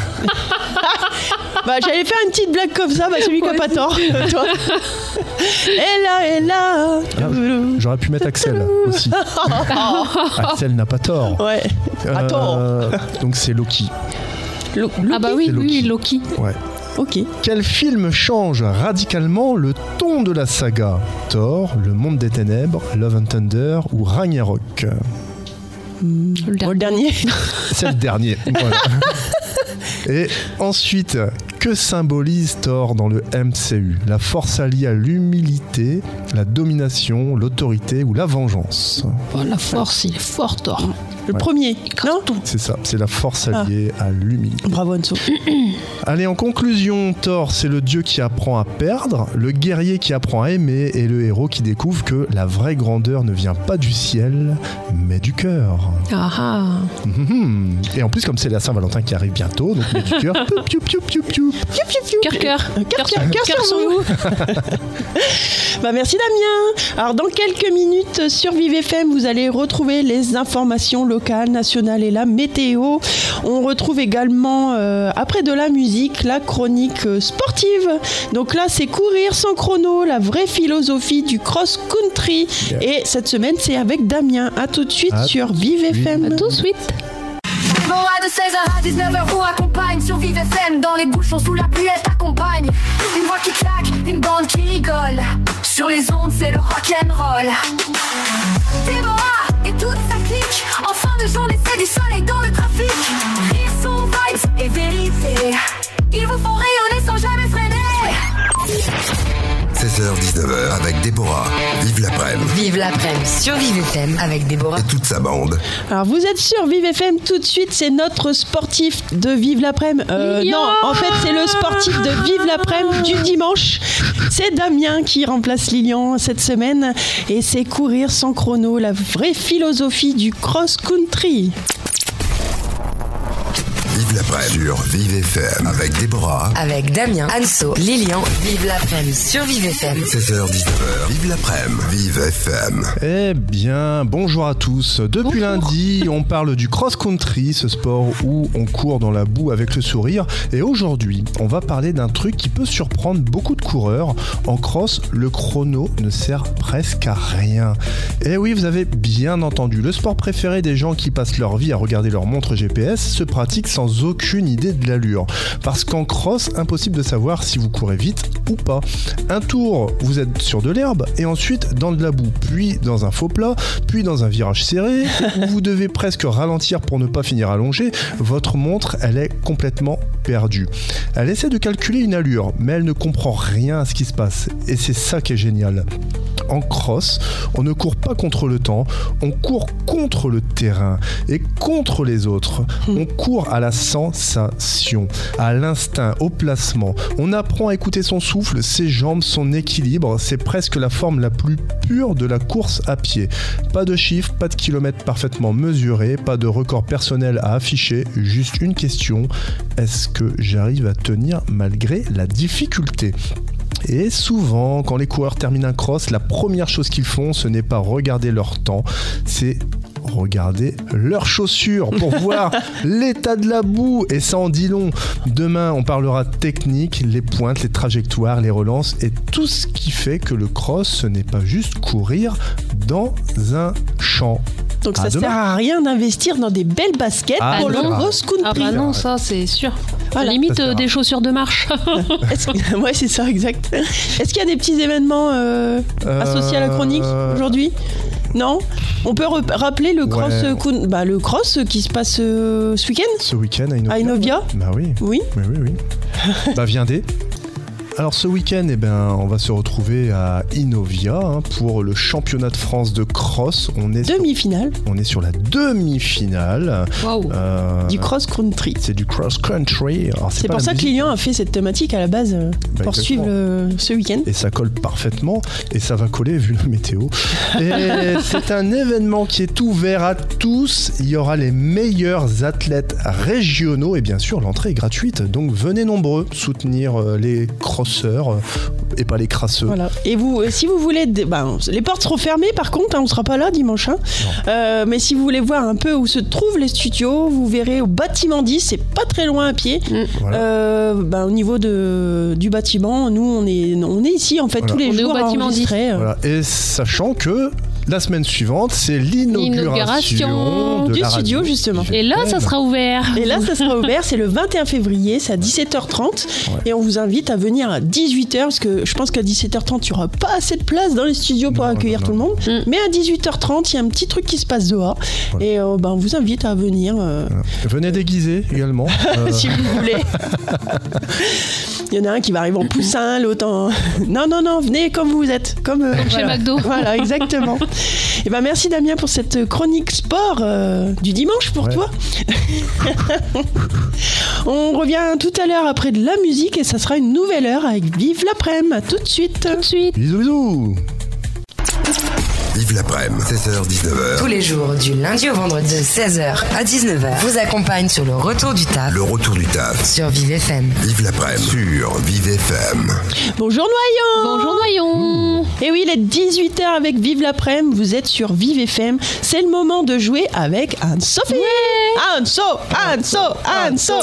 J'allais faire une petite blague comme ça, celui qui a pas tort. Toi. Et là. J'aurais pu mettre Axel aussi. Axel n'a pas tort. Ouais. À tort. Donc c'est Loki. Ah bah oui, C'est Loki. oui, Loki. Ouais. Ok. Quel film change radicalement le ton de la saga? Thor, Le Monde des Ténèbres, Love and Thunder ou Ragnarok? Le dernier. C'est le dernier. Voilà. Et ensuite, que symbolise Thor dans le MCU? La force alliée à l'humilité, la domination, l'autorité ou la vengeance? La force, il est fort, Thor. Le premier. Non. C'est ça, c'est la force alliée à l'humilité. Bravo Anso. Allez, en conclusion, Thor, c'est le dieu qui apprend à perdre, le guerrier qui apprend à aimer et le héros qui découvre que la vraie grandeur ne vient pas du ciel, mais du cœur. Ah. Et en plus, comme c'est la Saint-Valentin qui arrive bientôt, donc mais du cœur. Cœur sur vous. Merci Damien. Alors dans quelques minutes sur Vive FM, vous allez retrouver les informations locales, nationales et la météo. On retrouve également, après de la musique, la chronique sportive. Donc là, c'est courir sans chrono, la vraie philosophie du cross-country. Yeah. Et cette semaine, c'est avec Damien. À tout de suite sur Vive FM. À tout de suite. De 16h à 19h, vous accompagne sur Vive FM. Dans les bouchons, sous la pluie, elle t'accompagne. Une voix qui claque, une bande qui rigole. Sur les ondes, c'est le rock'n'roll. Déborah et toute sa clique. En fin de journée, c'est du soleil dans le trafic. Ils sont vibes et vérité. Ils vous font rayonner l'après-midi sur Vive FM avec Déborah. Et toute sa bande. Alors vous êtes sur Vive FM, tout de suite c'est notre sportif de Vive l'après-midi. Non, en fait c'est le sportif de Vive l'après-midi du dimanche. C'est Damien qui remplace Lilian cette semaine et c'est courir sans chrono, la vraie philosophie du cross-country. Vive l'après-midi sur Vive FM avec Déborah. Avec Damien, Anso, Lilian, Vive l'après-midi sur Vive FM. 16h-19h, Vive l'après-midi, Vive FM. Eh bien, bonjour à tous. Depuis lundi, on parle du cross-country, ce sport où on court dans la boue avec le sourire. Et aujourd'hui, on va parler d'un truc qui peut surprendre beaucoup de coureurs. En cross, le chrono ne sert presque à rien. Eh oui, vous avez bien entendu. Le sport préféré des gens qui passent leur vie à regarder leur montre GPS se pratique sans aucune idée de l'allure. Parce qu'en cross, impossible de savoir si vous courez vite ou pas. Un tour, vous êtes sur de l'herbe et ensuite dans de la boue, puis dans un faux plat, puis dans un virage serré où vous devez presque ralentir pour ne pas finir allongé. Votre montre, elle est complètement perdue. Elle essaie de calculer une allure, mais elle ne comprend rien à ce qui se passe. Et c'est ça qui est génial. En cross, on ne court pas contre le temps, on court contre le terrain et contre les autres. On court à la sensation, à l'instinct, au placement. On apprend à écouter son souffle, ses jambes, son équilibre. C'est presque la forme la plus pure de la course à pied. Pas de chiffres, pas de kilomètres parfaitement mesurés, pas de record personnel à afficher. Juste une question, est-ce que j'arrive à tenir malgré la difficulté ? Et souvent, quand les coureurs terminent un cross, la première chose qu'ils font, ce n'est pas regarder leur temps, c'est regarder leurs chaussures pour voir l'état de la boue. Et ça en dit long. Demain, on parlera technique, les pointes, les trajectoires, les relances et tout ce qui fait que le cross, ce n'est pas juste courir dans un champ. Donc ça sert à rien d'investir dans des belles baskets pour le cross-country. Ah bah non, ça c'est sûr. Voilà. Limite des chaussures de marche. Ouais, c'est ça, exact. Est-ce qu'il y a des petits événements associés à la chronique aujourd'hui ? Non ? On peut rappeler le cross, le cross qui se passe ce week-end ? Ce week-end à Inovia. Bah oui. Oui. Oui. Bah viendez. Alors ce week-end, on va se retrouver à Inovia pour le championnat de France de cross. Demi-finale. On est sur la demi-finale. Waouh. Du cross-country. C'est du cross-country. Alors, c'est pour ça que Lilian a fait cette thématique à la base pour suivre ce week-end. Et ça colle parfaitement et ça va coller vu la météo. Et c'est un événement qui est ouvert à tous. Il y aura les meilleurs athlètes régionaux et bien sûr l'entrée est gratuite. Donc venez nombreux soutenir les crosseurs et pas les crasseux. Voilà. Et vous, si vous voulez, les portes seront fermées par contre, on sera pas là dimanche. Mais si vous voulez voir un peu où se trouvent les studios, vous verrez au bâtiment 10, c'est pas très loin à pied. Voilà. Au niveau du bâtiment, nous on est ici en fait tous les jours au bâtiment 10. Voilà. Et sachant que la semaine suivante, c'est l'inauguration du studio, justement. Et là, ça sera ouvert. C'est le 21 février, c'est à 17h30. Ouais. Et on vous invite à venir à 18h, parce que je pense qu'à 17h30, il n'y aura pas assez de place dans les studios pour accueillir tout le monde. Mais à 18h30, il y a un petit truc qui se passe dehors. Voilà. Et on vous invite à venir. Venez déguiser également. Si vous voulez. Il y en a un qui va arriver en poussin, l'autre en... Non, venez comme vous êtes. Comme chez McDo. Voilà, exactement. Et merci Damien pour cette chronique sport du dimanche pour toi. On revient tout à l'heure après de la musique et ça sera une nouvelle heure avec Vive l'après-midi. À tout de suite. Bisous. Vive l'après-midi, 16h-19h. Tous les jours, du lundi au vendredi, de 16h à 19h, vous accompagne sur le retour du taf. Le retour du taf. Sur Vive FM. Vive l'après-midi sur Vive FM. Bonjour Noyon. Bonjour Noyon. Et oui, il est 18h avec Vive l'après-midi, vous êtes sur Vive FM. C'est le moment de jouer avec Anne-Sophie. Anne-So.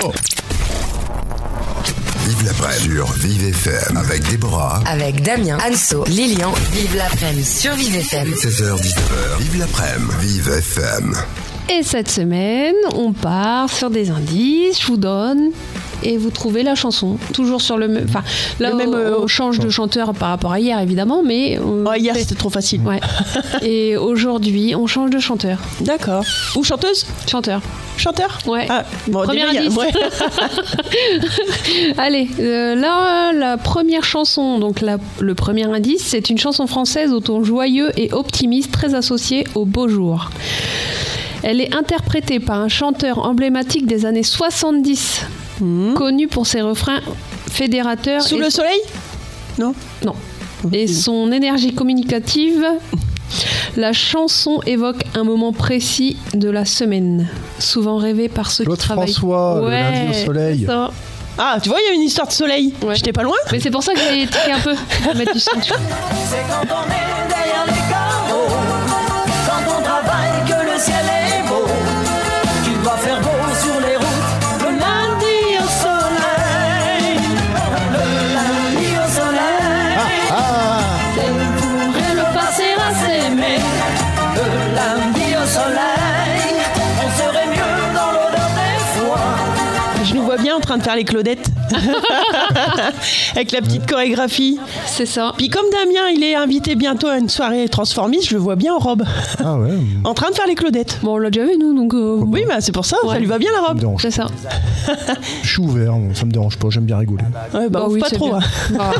Vive l'après-midi sur Vive FM avec Déborah. Avec Damien, Anso, Lilian. Vive l'après-midi sur Vive FM. 16h-19h. Vive l'après-midi. Vive FM. Et cette semaine, on part sur des indices. Je vous donne et vous trouvez la chanson. Toujours sur le même... Enfin, là, on change de chanteur par rapport à hier, évidemment, mais... hier, c'était trop facile. Ouais. Et aujourd'hui, on change de chanteur. D'accord. Ou chanteuse ? Chanteur. Chanteur ? Ouais. Ah, bon, premier déjà, indice. ouais. Allez, là, la première chanson, donc le premier indice, c'est une chanson française au ton joyeux et optimiste, très associée au beau jour. Elle est interprétée par un chanteur emblématique des années 70, connu pour ses refrains fédérateurs. Sous le soleil ? Non. Non. Et son énergie communicative. La chanson évoque un moment précis de la semaine, souvent rêvé par ceux Claude qui travaillent. François, le lundi au soleil. Ça. Ah, tu vois, il y a une histoire de soleil. Ouais. J'étais pas loin. Mais c'est pour ça que j'ai tiqué un peu pour mettre du son. C'est quand on est derrière les carreaux, quand on travaille que le ciel est beau, qu'il va faire beau sur les routes, le lundi au soleil, le lundi au soleil. On pourrait le passer à s'aimer, le lundi au soleil, on serait mieux dans l'odeur des foins. Je nous vois bien en train de faire les Claudettes. Avec la petite chorégraphie. C'est ça. Puis comme Damien, il est invité bientôt à une soirée transformiste, je le vois bien en robe. Ah ouais. En train de faire les Claudettes. Bon, on l'a déjà vu, nous, donc... Oui, bah c'est pour ça, ça Ouais. lui va bien la Ça me robe. dérange. C'est ça. Je suis ouvert, ça me dérange pas, j'aime bien rigoler. Ouais, bah ouvre oui, pas c'est trop. bien. Hein.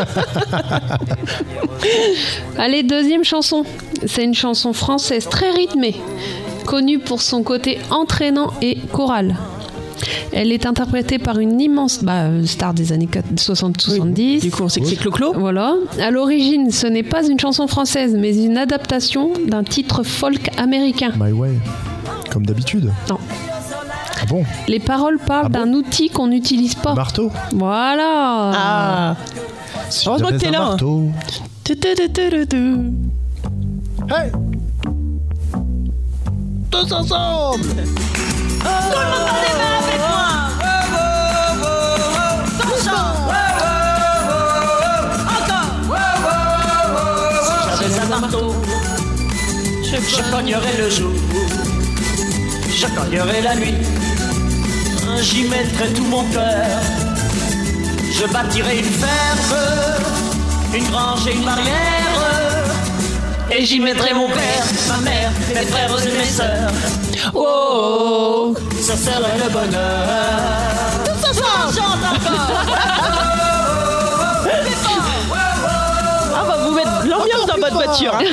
Allez, deuxième chanson. C'est une chanson française très rythmée, connue pour son côté entraînant et choral. Elle est interprétée par une immense star des années 60-70. Du coup, on sait que c'est Clo-Clo. Voilà. À l'origine, ce n'est pas une chanson française, mais une adaptation d'un titre folk américain. My Way, comme d'habitude. Non. Ah bon? Les paroles parlent d'un outil qu'on n'utilise pas. Marteau. Voilà. Ah. Si Heureusement que j'avais t'es un là. marteau. Hey! Tous ensemble! J'avais un marteau, je cognerais le jour, je cognerais la nuit, j'y mettrais tout mon cœur, je bâtirais une ferme, une grange et une barrière, et j'y mettrais mon père, ma mère, mes frères et mes sœurs. Oh, ça serait le bonheur. Tout ça chante encore. Ah, va vous mettre l'ambiance dans votre voiture. Hein.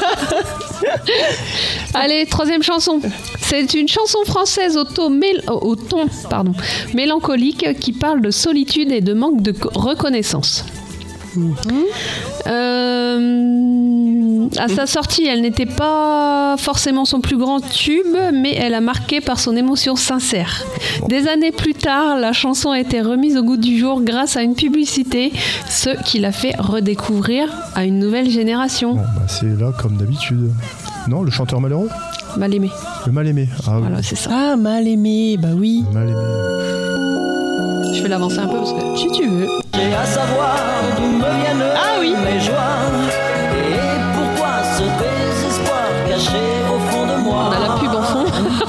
Allez, troisième chanson. C'est une chanson française au ton mélancolique qui parle de solitude et de manque de reconnaissance. À sa sortie, elle n'était pas forcément son plus grand tube, mais elle a marqué par son émotion sincère. Des années plus tard, la chanson a été remise au goût du jour grâce à une publicité, ce qui l'a fait redécouvrir à une nouvelle génération. Bon, bah c'est là comme d'habitude. Non, le chanteur malheureux? Mal aimé. Le mal aimé. Ah oui. Voilà, c'est ça. Ah, mal aimé, bah oui. Mal aimé. Je vais l'avancer un peu parce que... Si tu veux. J'ai à savoir d'où me viennent mes joies et pourquoi ce désespoir caché au fond de moi. On a la pub en fond.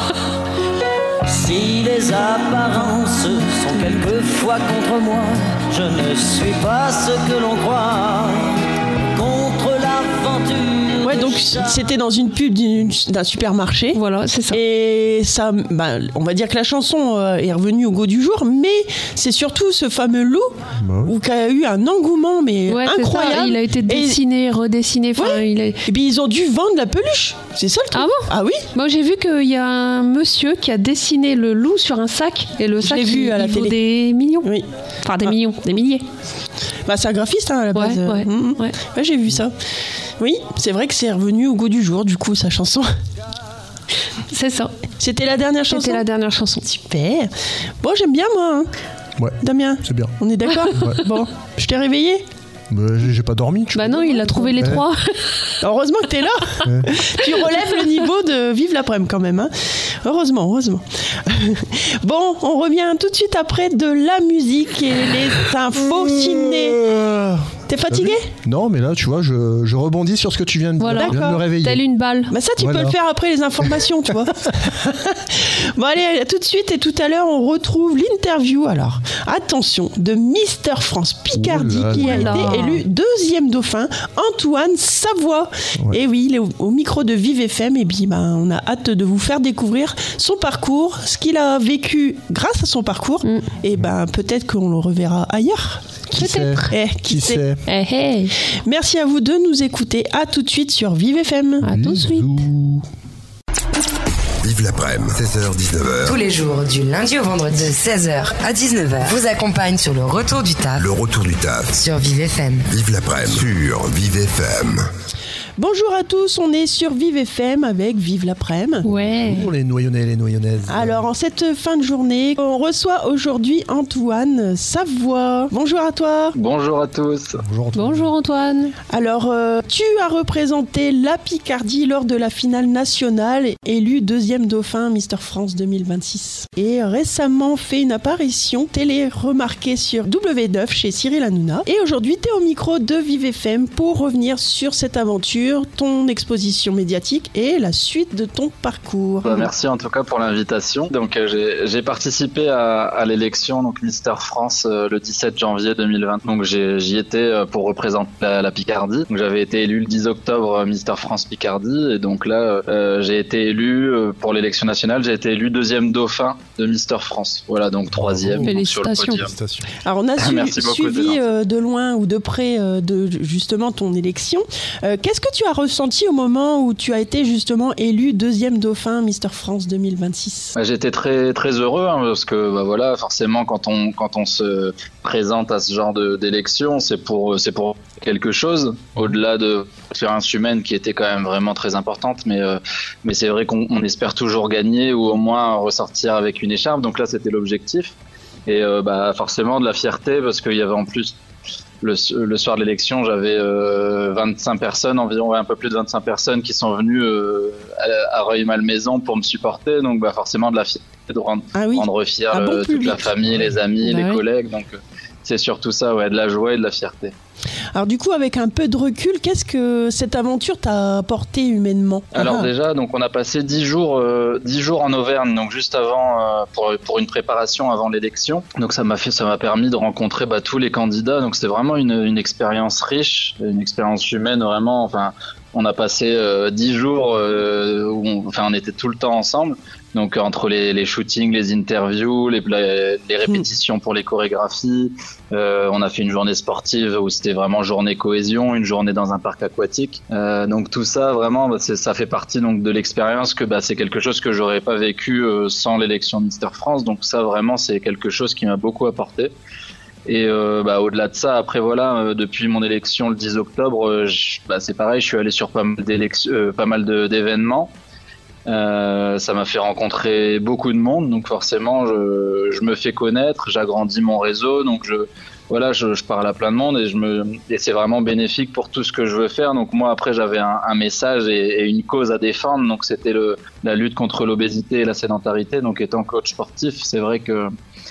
Si les apparences sont quelquefois contre moi, je ne suis pas ce que l'on croit. Contre l'aventure. Ouais, donc c'était dans une pub d'un supermarché. Voilà, c'est ça. Et ça, bah, on va dire que la chanson est revenue au goût du jour, mais c'est surtout ce fameux loup qui a eu un engouement mais Ouais, c'est incroyable. ça. Il a été dessiné, redessiné. Enfin, Ouais. Et puis ils ont dû vendre la peluche. C'est ça le truc. Ah bon? Ah oui. Moi, j'ai vu qu'il y a un monsieur qui a dessiné le loup sur un sac. Et le sac, l'ai vu à la il vaut télé. des millions. Oui. Enfin, des millions, des milliers. Bah, c'est un graphiste hein, à la base. Ouais. Ouais, j'ai vu ça. Oui, c'est vrai que c'est revenu au goût du jour, du coup, sa chanson. C'est ça. C'était la dernière chanson. C'était la dernière chanson. Super. Bon, j'aime bien, moi. Hein. Ouais. Damien, C'est bien. on est d'accord? Ouais. Bon, je t'ai réveillé. Bah, j'ai pas dormi. Bah non, il a trouvé les Ouais. trois. Heureusement que t'es là. Ouais. Tu relèves le niveau de Vive l'après-midi quand même. Hein. Heureusement. Bon, on revient tout de suite après de la musique et les infos ciné. T'es fatigué ? Non, mais là, tu vois, je rebondis sur ce que tu viens de dire. Voilà. Je viens de me réveiller. Telle une balle. Bah ça, tu peux le faire après les informations, tu vois. Bon, allez, à tout de suite. Et tout à l'heure, on retrouve l'interview, alors, attention, de Mister France Picardie, qui a été élu deuxième dauphin, Antoine Savoie. Ouais. Et oui, il est au micro de Vive FM. Et puis, on a hâte de vous faire découvrir son parcours, ce qu'il a vécu grâce à son parcours. Et peut-être qu'on le reverra ailleurs. Qui sait ? Qui sait ? Merci à vous de nous écouter. À tout de suite sur Vive FM. À tout de suite. Vive l'après-midi, 16h-19h. Tous les jours, du lundi au vendredi, de 16h à 19h, vous accompagne sur le retour du taf. Le retour du taf. Sur Vive FM. Vive l'après-midi sur Vive FM. Bonjour à tous, on est sur Vive FM avec Vive l'après-midi. Ouais. Bonjour les noyonnais, les noyonnaises. Alors, en cette fin de journée, on reçoit aujourd'hui Antoine Savoie. Bonjour à toi. Bonjour à tous. Bonjour Antoine. Alors, tu as représenté la Picardie lors de la finale nationale, élu deuxième dauphin Mister France 2026. Et récemment fait une apparition télé remarquée sur W9 chez Cyril Hanouna. Et aujourd'hui, tu es au micro de Vive FM pour revenir sur cette aventure, ton exposition médiatique et la suite de ton parcours. Merci en tout cas pour l'invitation. Donc j'ai participé à l'élection donc Mister France le 17 janvier 2020. Donc j'y étais pour représenter la Picardie. Donc j'avais été élu le 10 octobre Mister France Picardie et donc là j'ai été élu pour l'élection nationale, j'ai été élu deuxième dauphin de Mister France. Voilà, donc troisième sur le podium. Alors on a suivi de loin ou de près de justement ton élection. Qu'est-ce que tu as ressenti au moment où tu as été justement élu deuxième dauphin Mister France 2026 ? J'étais très très heureux parce que voilà, forcément quand on se présente à ce genre d'élection, c'est pour quelque chose au-delà de l'expérience humaine qui était quand même vraiment très importante, mais c'est vrai qu'on espère toujours gagner ou au moins ressortir avec une écharpe. Donc là c'était l'objectif et forcément de la fierté parce qu'il y avait en plus le soir de l'élection, j'avais 25 personnes, environ un peu plus de 25 personnes qui sont venues à Rueil-Malmaison pour me supporter. Donc forcément de la fierté de rendre fier toute la famille, les amis, les collègues. Donc c'est surtout ça, de la joie et de la fierté. Alors du coup, avec un peu de recul, qu'est-ce que cette aventure t'a apporté humainement ? Alors déjà, donc on a passé 10 jours en Auvergne, donc juste avant pour une préparation avant l'élection. Donc ça m'a permis de rencontrer tous les candidats. Donc c'était vraiment une expérience riche, une expérience humaine vraiment. Enfin, on a passé 10 jours où on était tout le temps ensemble. Donc entre les shootings, les interviews, les répétitions pour les chorégraphies, on a fait une journée sportive où c'était vraiment journée cohésion, une journée dans un parc aquatique. Donc tout ça vraiment, ça fait partie donc de l'expérience que c'est quelque chose que j'aurais pas vécu sans l'élection de Mister France. Donc ça vraiment c'est quelque chose qui m'a beaucoup apporté. Et au-delà de ça, après depuis mon élection le 10 octobre, c'est pareil, je suis allé sur pas mal d'événements. Ça m'a fait rencontrer beaucoup de monde, donc forcément je me fais connaître, j'agrandis mon réseau, donc je parle à plein de monde et c'est vraiment bénéfique pour tout ce que je veux faire. Donc moi après j'avais un message et une cause à défendre, donc c'était la lutte contre l'obésité et la sédentarité. Donc étant coach sportif, c'est vrai que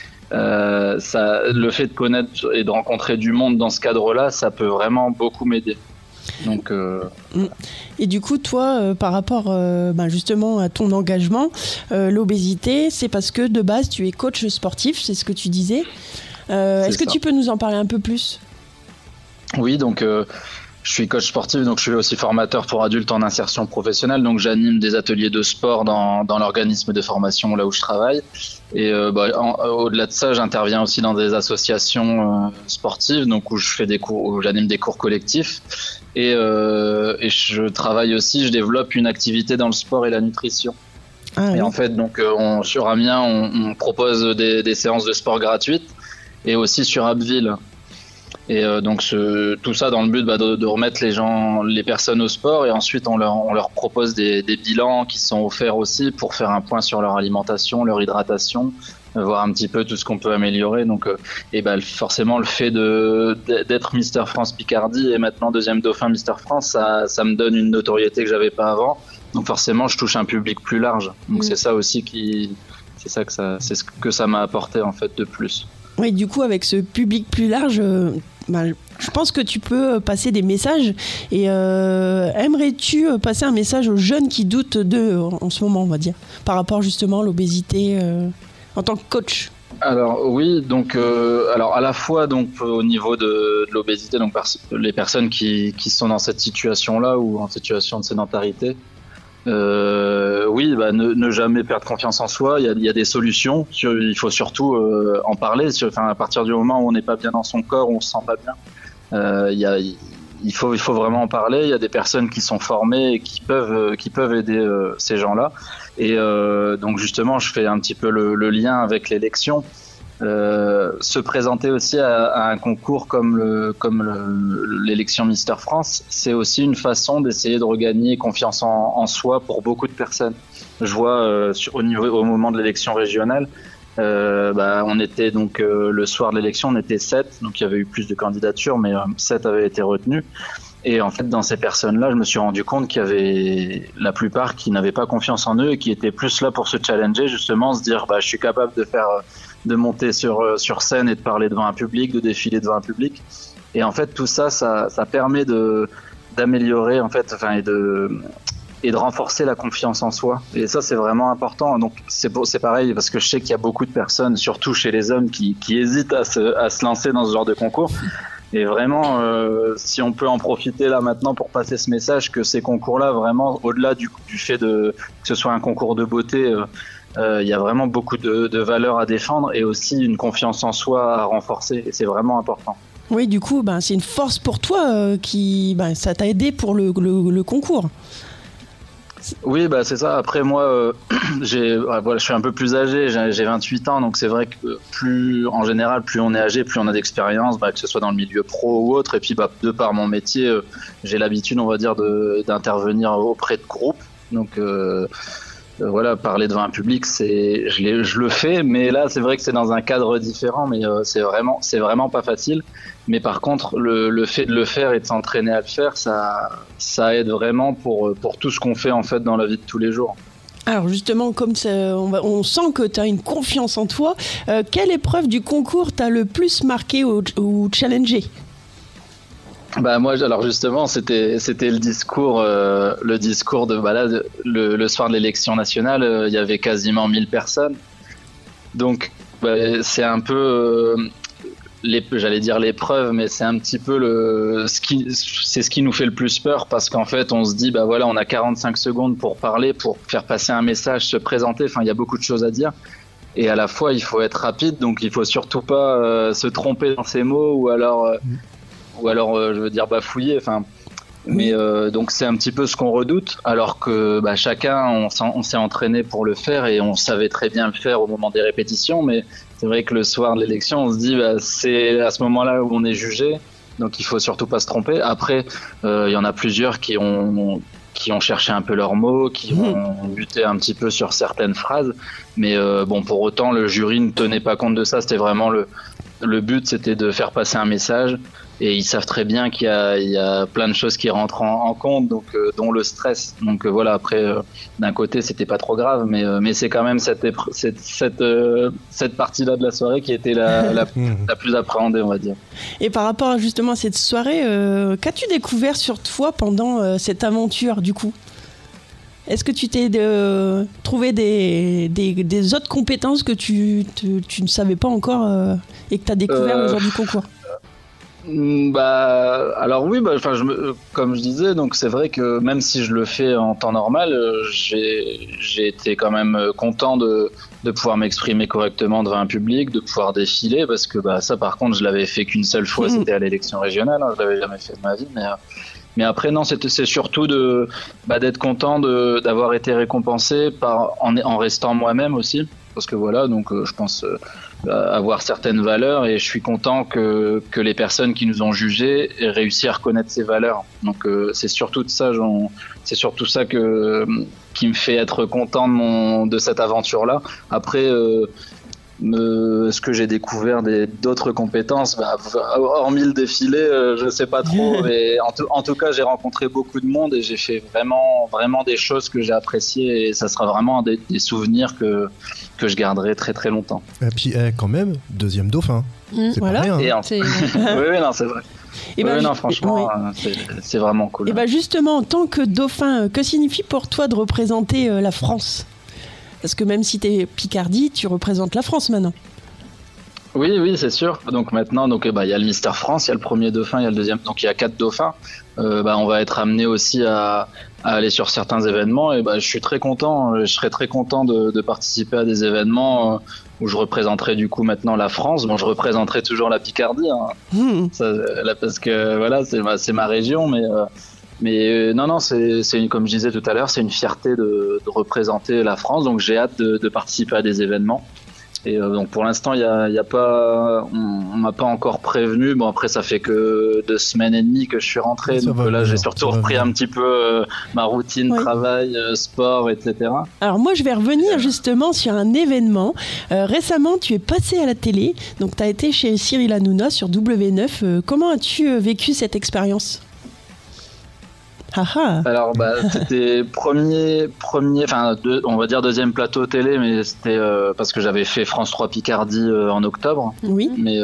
le fait de connaître et de rencontrer du monde dans ce cadre-là, ça peut vraiment beaucoup m'aider. Donc, Et du coup, toi, par rapport justement à ton engagement, l'obésité, c'est parce que de base, tu es coach sportif, c'est ce que tu disais. Est-ce que tu peux nous en parler un peu plus ? Oui, donc je suis coach sportif, donc je suis aussi formateur pour adultes en insertion professionnelle. Donc j'anime des ateliers de sport dans l'organisme de formation là où je travaille. Et au-delà de ça, j'interviens aussi dans des associations sportives, donc où je fais où j'anime des cours collectifs. Et je travaille aussi, je développe une activité dans le sport et la nutrition. Et en fait, donc sur Amiens, on propose des séances de sport gratuites et aussi sur Abbeville. Et donc tout ça dans le but de remettre les personnes au sport, et ensuite on leur propose des bilans qui sont offerts aussi pour faire un point sur leur alimentation, leur hydratation, voir un petit peu tout ce qu'on peut améliorer. Donc forcément le fait d'être Mister France Picardie et maintenant deuxième dauphin Mister France, ça me donne une notoriété que j'avais pas avant. Donc forcément je touche un public plus large. Donc c'est ça aussi c'est ce que ça m'a apporté en fait de plus. Oui, du coup, avec ce public plus large, je pense que tu peux passer des messages. Et aimerais-tu passer un message aux jeunes qui doutent en ce moment, on va dire, par rapport justement à l'obésité en tant que coach? Alors oui, donc alors à la fois donc au niveau de l'obésité, donc les personnes qui sont dans cette situation-là ou en situation de sédentarité, oui, ne jamais perdre confiance en soi. Il y a des solutions. Il faut surtout en parler. À partir du moment où on n'est pas bien dans son corps, où on se sent pas bien, il faut vraiment en parler. Il y a des personnes qui sont formées et qui peuvent aider ces gens-là. Et donc justement, je fais un petit peu le lien avec l'élection. Se présenter aussi à un concours comme l'élection Mister France, c'est aussi une façon d'essayer de regagner confiance en soi pour beaucoup de personnes. Je vois au moment de l'élection régionale, on était donc le soir de l'élection, on était 7, donc il y avait eu plus de candidatures, mais 7 avaient été retenues. Et en fait, dans ces personnes-là, je me suis rendu compte qu'il y avait la plupart qui n'avaient pas confiance en eux et qui étaient plus là pour se challenger, justement, se dire je suis capable de monter sur scène et de parler devant un public, de défiler devant un public. Et en fait, tout ça permet d'améliorer en fait, et de renforcer la confiance en soi. Et ça, c'est vraiment important. Donc, c'est pareil, parce que je sais qu'il y a beaucoup de personnes, surtout chez les hommes, qui hésitent à se lancer dans ce genre de concours. Et vraiment, si on peut en profiter là maintenant pour passer ce message, que ces concours-là, vraiment, au-delà du fait que ce soit un concours de beauté, il y a vraiment beaucoup de valeurs à défendre et aussi une confiance en soi à renforcer. Et c'est vraiment important. Oui, du coup, c'est une force pour toi ça t'a aidé pour le concours. Oui, c'est ça. Après, moi, je suis un peu plus âgé, j'ai 28 ans, donc c'est vrai que en général, plus on est âgé, plus on a d'expérience, que ce soit dans le milieu pro ou autre. Et puis, de par mon métier, j'ai l'habitude, on va dire, d'intervenir auprès de groupes. Donc, parler devant un public, je le fais, mais là, c'est vrai que c'est dans un cadre différent, mais c'est vraiment pas facile. Mais par contre, le fait de le faire et de s'entraîner à le faire, ça aide vraiment pour tout ce qu'on fait en fait dans la vie de tous les jours. Alors justement, comme on sent que tu as une confiance en toi, quelle épreuve du concours t'a le plus marqué ou challengé ? Moi, alors justement, c'était le discours de le soir de l'élection nationale, il y avait quasiment 1000 personnes. Donc c'est un peu j'allais dire l'épreuve, mais c'est un petit peu c'est ce qui nous fait le plus peur, parce qu'en fait on se dit on a 45 secondes pour parler, pour faire passer un message, se présenter, il y a beaucoup de choses à dire. Et à la fois il faut être rapide, donc il faut surtout pas se tromper dans ses mots ou alors je veux dire bafouiller, mais donc c'est un petit peu ce qu'on redoute, alors que chacun on s'est entraîné pour le faire et on savait très bien le faire au moment des répétitions. Mais c'est vrai que le soir de l'élection, on se dit c'est à ce moment-là où on est jugé, donc il faut surtout pas se tromper. Après, il y en a plusieurs qui ont cherché un peu leurs mots, qui ont buté un petit peu sur certaines phrases, mais pour autant le jury ne tenait pas compte de ça. C'était vraiment le but, c'était de faire passer un message. Et ils savent très bien qu'il y a plein de choses qui rentrent en compte, donc dont le stress. Donc après, d'un côté, c'était pas trop grave, mais c'est quand même cette partie-là de la soirée qui était la plus appréhendée, on va dire. Et par rapport justement à cette soirée, qu'as-tu découvert sur toi pendant cette aventure, du coup ? Est-ce que tu t'es trouvé des autres compétences que tu ne savais pas encore et que tu as découvert le jour du concours ? Alors oui, comme je disais, donc c'est vrai que même si je le fais en temps normal, j'ai été quand même content de pouvoir m'exprimer correctement devant un public, de pouvoir défiler, parce que ça par contre je l'avais fait qu'une seule fois, c'était à l'élection régionale, je l'avais jamais fait de ma vie, mais après non, c'est surtout d'être content d'avoir été récompensé en restant moi-même aussi, parce que donc je pense avoir certaines valeurs, et je suis content que les personnes qui nous ont jugés aient réussi à reconnaître ces valeurs. Donc c'est surtout ça qui me fait être content de cette aventure-là. Après, Est-ce que j'ai découvert d'autres compétences? Hormis le défilé, je sais pas trop. Mais en tout cas, j'ai rencontré beaucoup de monde et j'ai fait vraiment, vraiment des choses que j'ai appréciées. Et ça sera vraiment des souvenirs que je garderai très très longtemps. Et puis quand même, 2e dauphin. C'est voilà. pas rien. Et oui, non, c'est vrai. Et non, franchement, c'est vraiment cool. Et justement, en tant que dauphin, que signifie pour toi de représenter la France? Parce que même si t'es Picardie, tu représentes la France maintenant. Oui, c'est sûr. Donc maintenant, il y a le Mister France, il y a le premier dauphin, il y a le deuxième. Donc il y a 4 dauphins. On va être amené aussi à aller sur certains événements. Et je suis très content. Je serais très content de participer à des événements où je représenterai du coup maintenant la France. Bon, je représenterai toujours la Picardie, hein. Parce que voilà, c'est ma région, mais non, c'est comme je disais tout à l'heure, c'est une fierté de représenter la France. Donc j'ai hâte de participer à des événements. Et donc pour l'instant, il y a pas, on m'a pas encore prévenu. Bon, après ça fait que 2 semaines et demie que je suis rentré, donc là j'ai surtout repris un petit peu ma routine, travail, sport, etc. Alors moi je vais revenir justement sur un événement. Récemment tu es passé à la télé, donc tu as été chez Cyril Hanouna sur W9. Comment as-tu vécu cette expérience? Alors c'était on va dire 2e plateau télé, mais c'était parce que j'avais fait France 3 Picardie en octobre. Oui. Mais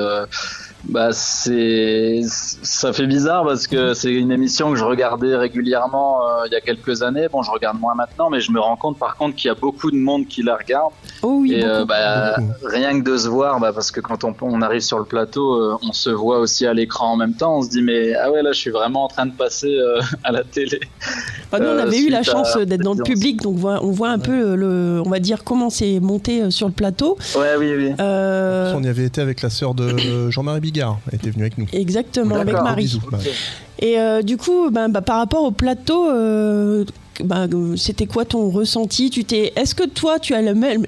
ça fait bizarre parce que c'est une émission que je regardais régulièrement il y a quelques années. Bon, je regarde moins maintenant, mais je me rends compte par contre qu'il y a beaucoup de monde qui la regarde. Oh oui, et beaucoup. Rien que de se voir, parce que quand on arrive sur le plateau, on se voit aussi à l'écran en même temps. On se dit mais là je suis vraiment en train de passer à la télé. Nous on avait eu la chance d'être dans le public, donc on voit un peu on va dire comment c'est monté sur le plateau. Ouais, oui. On y avait été avec la sœur de Jean-Marie Bigard. Elle était venue avec nous. Exactement, avec Marie. Bisous. Et du coup, par rapport au plateau, c'était quoi ton ressenti? Est-ce que toi, tu as la même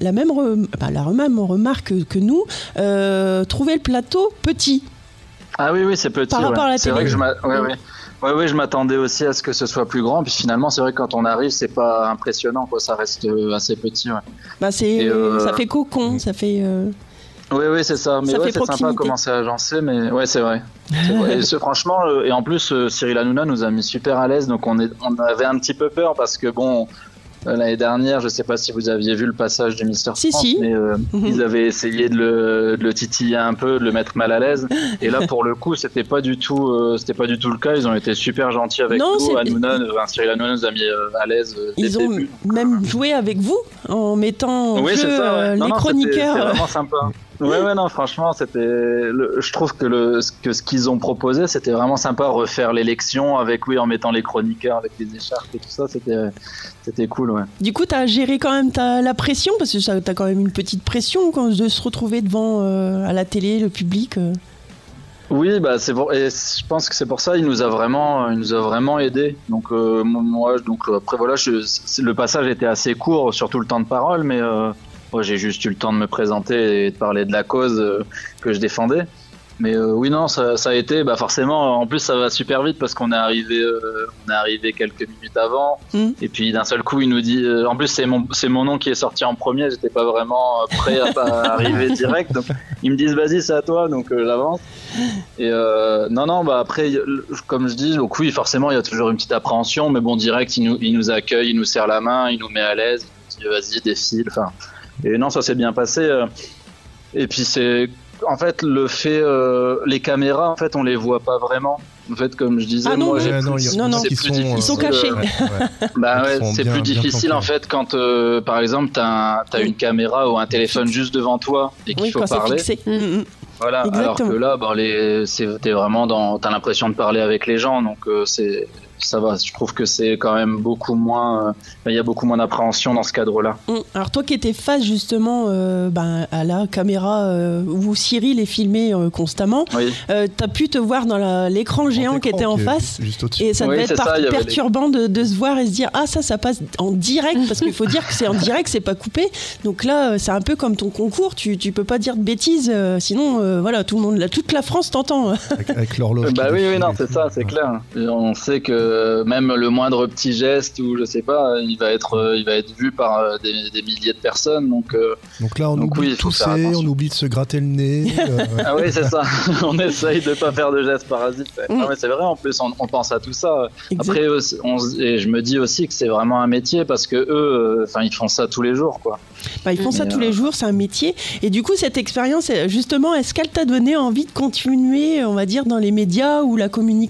remarque que nous, trouver le plateau petit? Ah oui, c'est petit. Par rapport à la télé. C'est vrai que je m'attendais aussi à ce que ce soit plus grand. Puis finalement, c'est vrai que quand on arrive, c'est pas impressionnant, quoi. Ça reste assez petit. Ouais. Ça fait cocon, ça fait. Oui, c'est ça. Mais c'est sympa comment c'est agencé, mais ouais, c'est vrai. Et franchement, et en plus, Cyril Hanouna nous a mis super à l'aise, donc on avait un petit peu peur parce que bon, l'année dernière, je sais pas si vous aviez vu le passage du Mister France, mais ils avaient essayé de le titiller un peu, de le mettre mal à l'aise. Et là, pour le coup, c'était pas du tout le cas. Ils ont été super gentils avec nous. Cyril Hanouna nous a mis à l'aise. Ils ont même joué avec vous en mettant en jeu les chroniqueurs. C'est vraiment sympa. Ouais, non, franchement, je trouve que ce qu'ils ont proposé, c'était vraiment sympa, refaire l'élection en mettant les chroniqueurs avec les écharpes et tout ça, c'était cool, ouais. Du coup, t'as géré quand même la pression, parce que t'as quand même une petite pression de se retrouver devant à la télé, le public. Oui, et je pense que c'est pour ça, il nous a vraiment aidé. Donc après voilà, le passage était assez court, surtout le temps de parole, mais j'ai juste eu le temps de me présenter et de parler de la cause que je défendais. Mais oui, non, ça a été, forcément, en plus ça va super vite parce qu'on est arrivé quelques minutes avant. Et puis d'un seul coup, il nous dit, en plus c'est mon nom qui est sorti en premier, j'étais pas vraiment prêt à arriver direct. Donc ils me disent, vas-y, c'est à toi, donc j'avance. Et après, comme je dis, donc oui, forcément, il y a toujours une petite appréhension, mais bon, direct, il nous accueille, il nous serre la main, il nous met à l'aise, il nous dit, vas-y, défile, enfin. Et non, ça s'est bien passé. Et puis en fait, le fait, les caméras, en fait, on les voit pas vraiment. En fait, comme je disais, ils sont cachés. C'est plus difficile en fait quand, par exemple, t'as une caméra ou un téléphone juste devant toi et qu'il faut parler. Voilà. Exactement. Alors que là, t'es vraiment t'as l'impression de parler avec les gens, donc ça va. Je trouve que c'est quand même beaucoup moins. Il y a beaucoup moins d'appréhension dans ce cadre-là. Alors toi qui étais face justement à la caméra où Cyril est filmé constamment, t'as pu te voir dans l'écran géant qui était en face, et ça devait être perturbant de se voir et se dire ça passe en direct, parce qu'il faut dire que c'est en direct, c'est pas coupé. Donc là, c'est un peu comme ton concours, tu peux pas dire de bêtises, sinon tout le monde, toute la France t'entend. Avec l'horloge. Oui, non, c'est ça, c'est clair. Et on sait que même le moindre petit geste ou je sais pas, il va être vu par des milliers de personnes. Donc là, on oublie de tousser, on oublie de se gratter le nez. Ah oui, c'est ça. On essaye de pas faire de gestes parasites. Non, mais c'est vrai, en plus, on pense à tout ça. Exact. Après, et je me dis aussi que c'est vraiment un métier parce que eux, ils font ça tous les jours, quoi. Ils font ça tous les jours, c'est un métier. Et du coup, cette expérience, justement, est-ce qu'elle t'a donné envie de continuer, on va dire, dans les médias ou la communication ?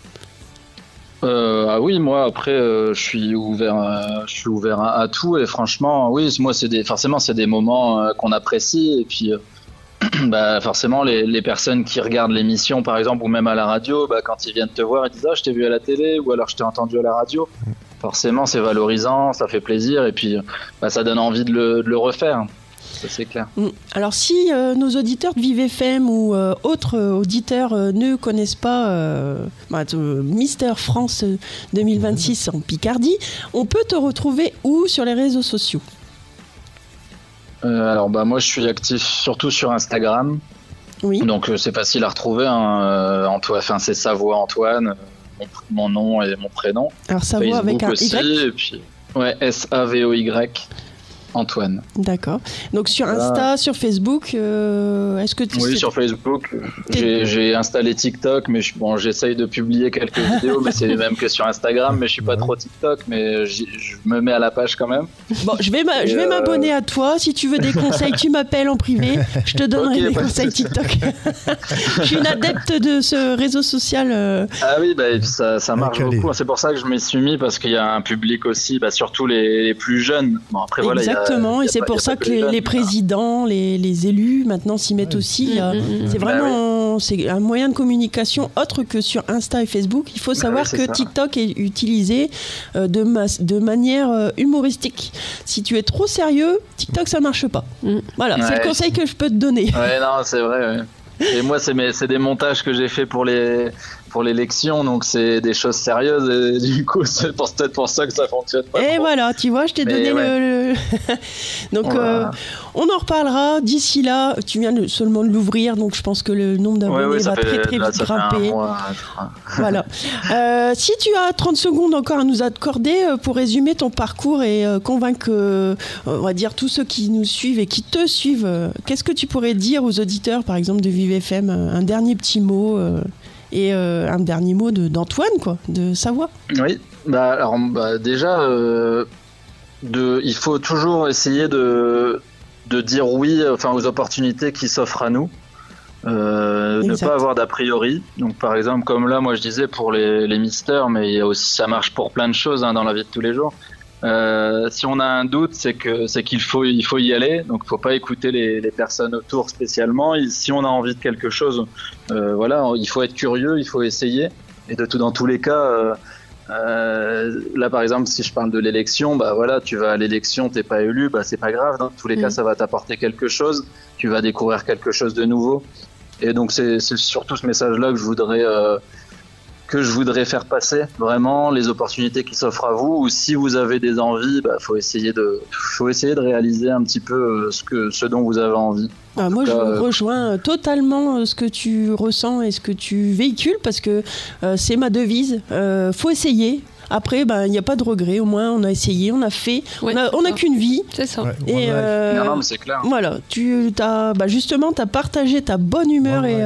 Ah oui, moi après je suis ouvert à tout et franchement oui, moi c'est des moments qu'on apprécie et puis forcément les personnes qui regardent l'émission par exemple ou même à la radio, quand ils viennent te voir ils disent je t'ai vu à la télé ou alors je t'ai entendu à la radio. Forcément c'est valorisant, ça fait plaisir et puis ça donne envie de le refaire. Ça, c'est clair. Alors si nos auditeurs de Vive FM ou autres auditeurs ne connaissent pas Mister France 2026 en Picardie, on peut te retrouver où sur les réseaux sociaux ? Alors moi je suis actif surtout sur Instagram. Oui. Donc c'est facile à retrouver. C'est Savoie Antoine, mon nom et mon prénom. Alors Savoie avec un aussi, Y. Et puis SAVOY. Antoine. D'accord. Donc sur Insta, sur Facebook, est-ce que tu... Oui, sur Facebook. J'ai installé TikTok, mais j'essaye de publier quelques vidéos, mais c'est les mêmes que sur Instagram, mais je suis pas trop TikTok, mais je me mets à la page quand même. Bon, je vais m'abonner à toi. Si tu veux des conseils, tu m'appelles en privé. Je te donnerai des conseils TikTok. Je suis une adepte de ce réseau social. Ah oui, ça marche beaucoup. C'est pour ça que je m'y suis mis, parce qu'il y a un public aussi, surtout les plus jeunes. Bon, après, voilà, exactement, et c'est pour ça que les présidents, les élus maintenant s'y mettent aussi. C'est vraiment c'est un moyen de communication autre que sur Insta et Facebook. Il faut savoir que TikTok est utilisé de manière humoristique. Si tu es trop sérieux, TikTok ça marche pas. Voilà, c'est le conseil que je peux te donner. Ouais, non, c'est vrai. Ouais. Et moi, c'est des montages que j'ai fait pour l'élection, donc c'est des choses sérieuses et du coup c'est peut-être pour ça que ça fonctionne pas. Et trop. Voilà, tu vois, je t'ai donné le... Donc on en reparlera. D'ici là, tu viens seulement de l'ouvrir, donc je pense que le nombre d'abonnés va très très vite grimper. Voilà. Si tu as 30 secondes encore à nous accorder pour résumer ton parcours et convaincre, on va dire, tous ceux qui nous suivent et qui te suivent, qu'est-ce que tu pourrais dire aux auditeurs, par exemple, de Vive FM, un dernier petit mot et un dernier mot d'Antoine, quoi, de Savoie. Oui, déjà, il faut toujours essayer de dire oui aux opportunités qui s'offrent à nous. Ne pas avoir d'a priori. Donc par exemple, comme là, moi je disais pour les mystères, mais il y a aussi, ça marche pour plein de choses dans la vie de tous les jours. Si on a un doute, c'est qu'il faut y aller. Donc, faut pas écouter les personnes autour spécialement. Si on a envie de quelque chose, il faut être curieux, il faut essayer. Et dans tous les cas, là par exemple, si je parle de l'élection, tu vas à l'élection, t'es pas élu, c'est pas grave. Dans tous les cas, ça va t'apporter quelque chose. Tu vas découvrir quelque chose de nouveau. Et donc, c'est surtout ce message-là que je voudrais faire passer, vraiment, les opportunités qui s'offrent à vous, ou si vous avez des envies, faut essayer de réaliser un petit peu ce dont vous avez envie. Moi, je rejoins totalement ce que tu ressens et ce que tu véhicules, parce que c'est ma devise. Faut essayer. Après, il n'y a pas de regret. Au moins, on a essayé, on a fait. Ouais, on n'a qu'une vie. C'est ça. Ouais, et non, mais c'est clair. Voilà, justement, tu as partagé ta bonne humeur et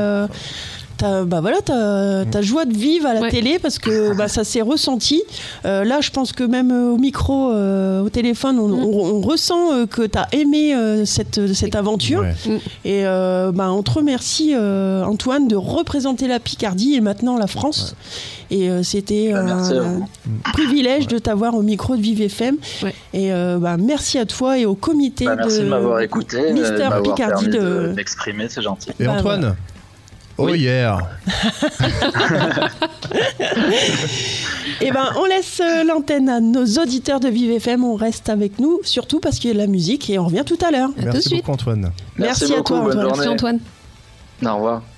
ta joie de vivre à la télé, parce que ça s'est ressenti. Là, je pense que même au micro, au téléphone, on ressent que tu as aimé cette aventure. Ouais. Et on te remercie, Antoine, de représenter la Picardie et maintenant la France. Ouais. Et c'était un privilège de t'avoir au micro de Vive FM. Ouais. Et merci à toi et au comité merci de m'avoir écouté, Mister Picardie de m'exprimer, c'est gentil. Et Antoine Oh yeah. Et on laisse l'antenne à nos auditeurs de Vive FM. On reste avec nous, surtout parce qu'il y a de la musique, et on revient tout à l'heure. Merci beaucoup, Antoine. Merci à toi, Antoine. Merci, Antoine. Au revoir.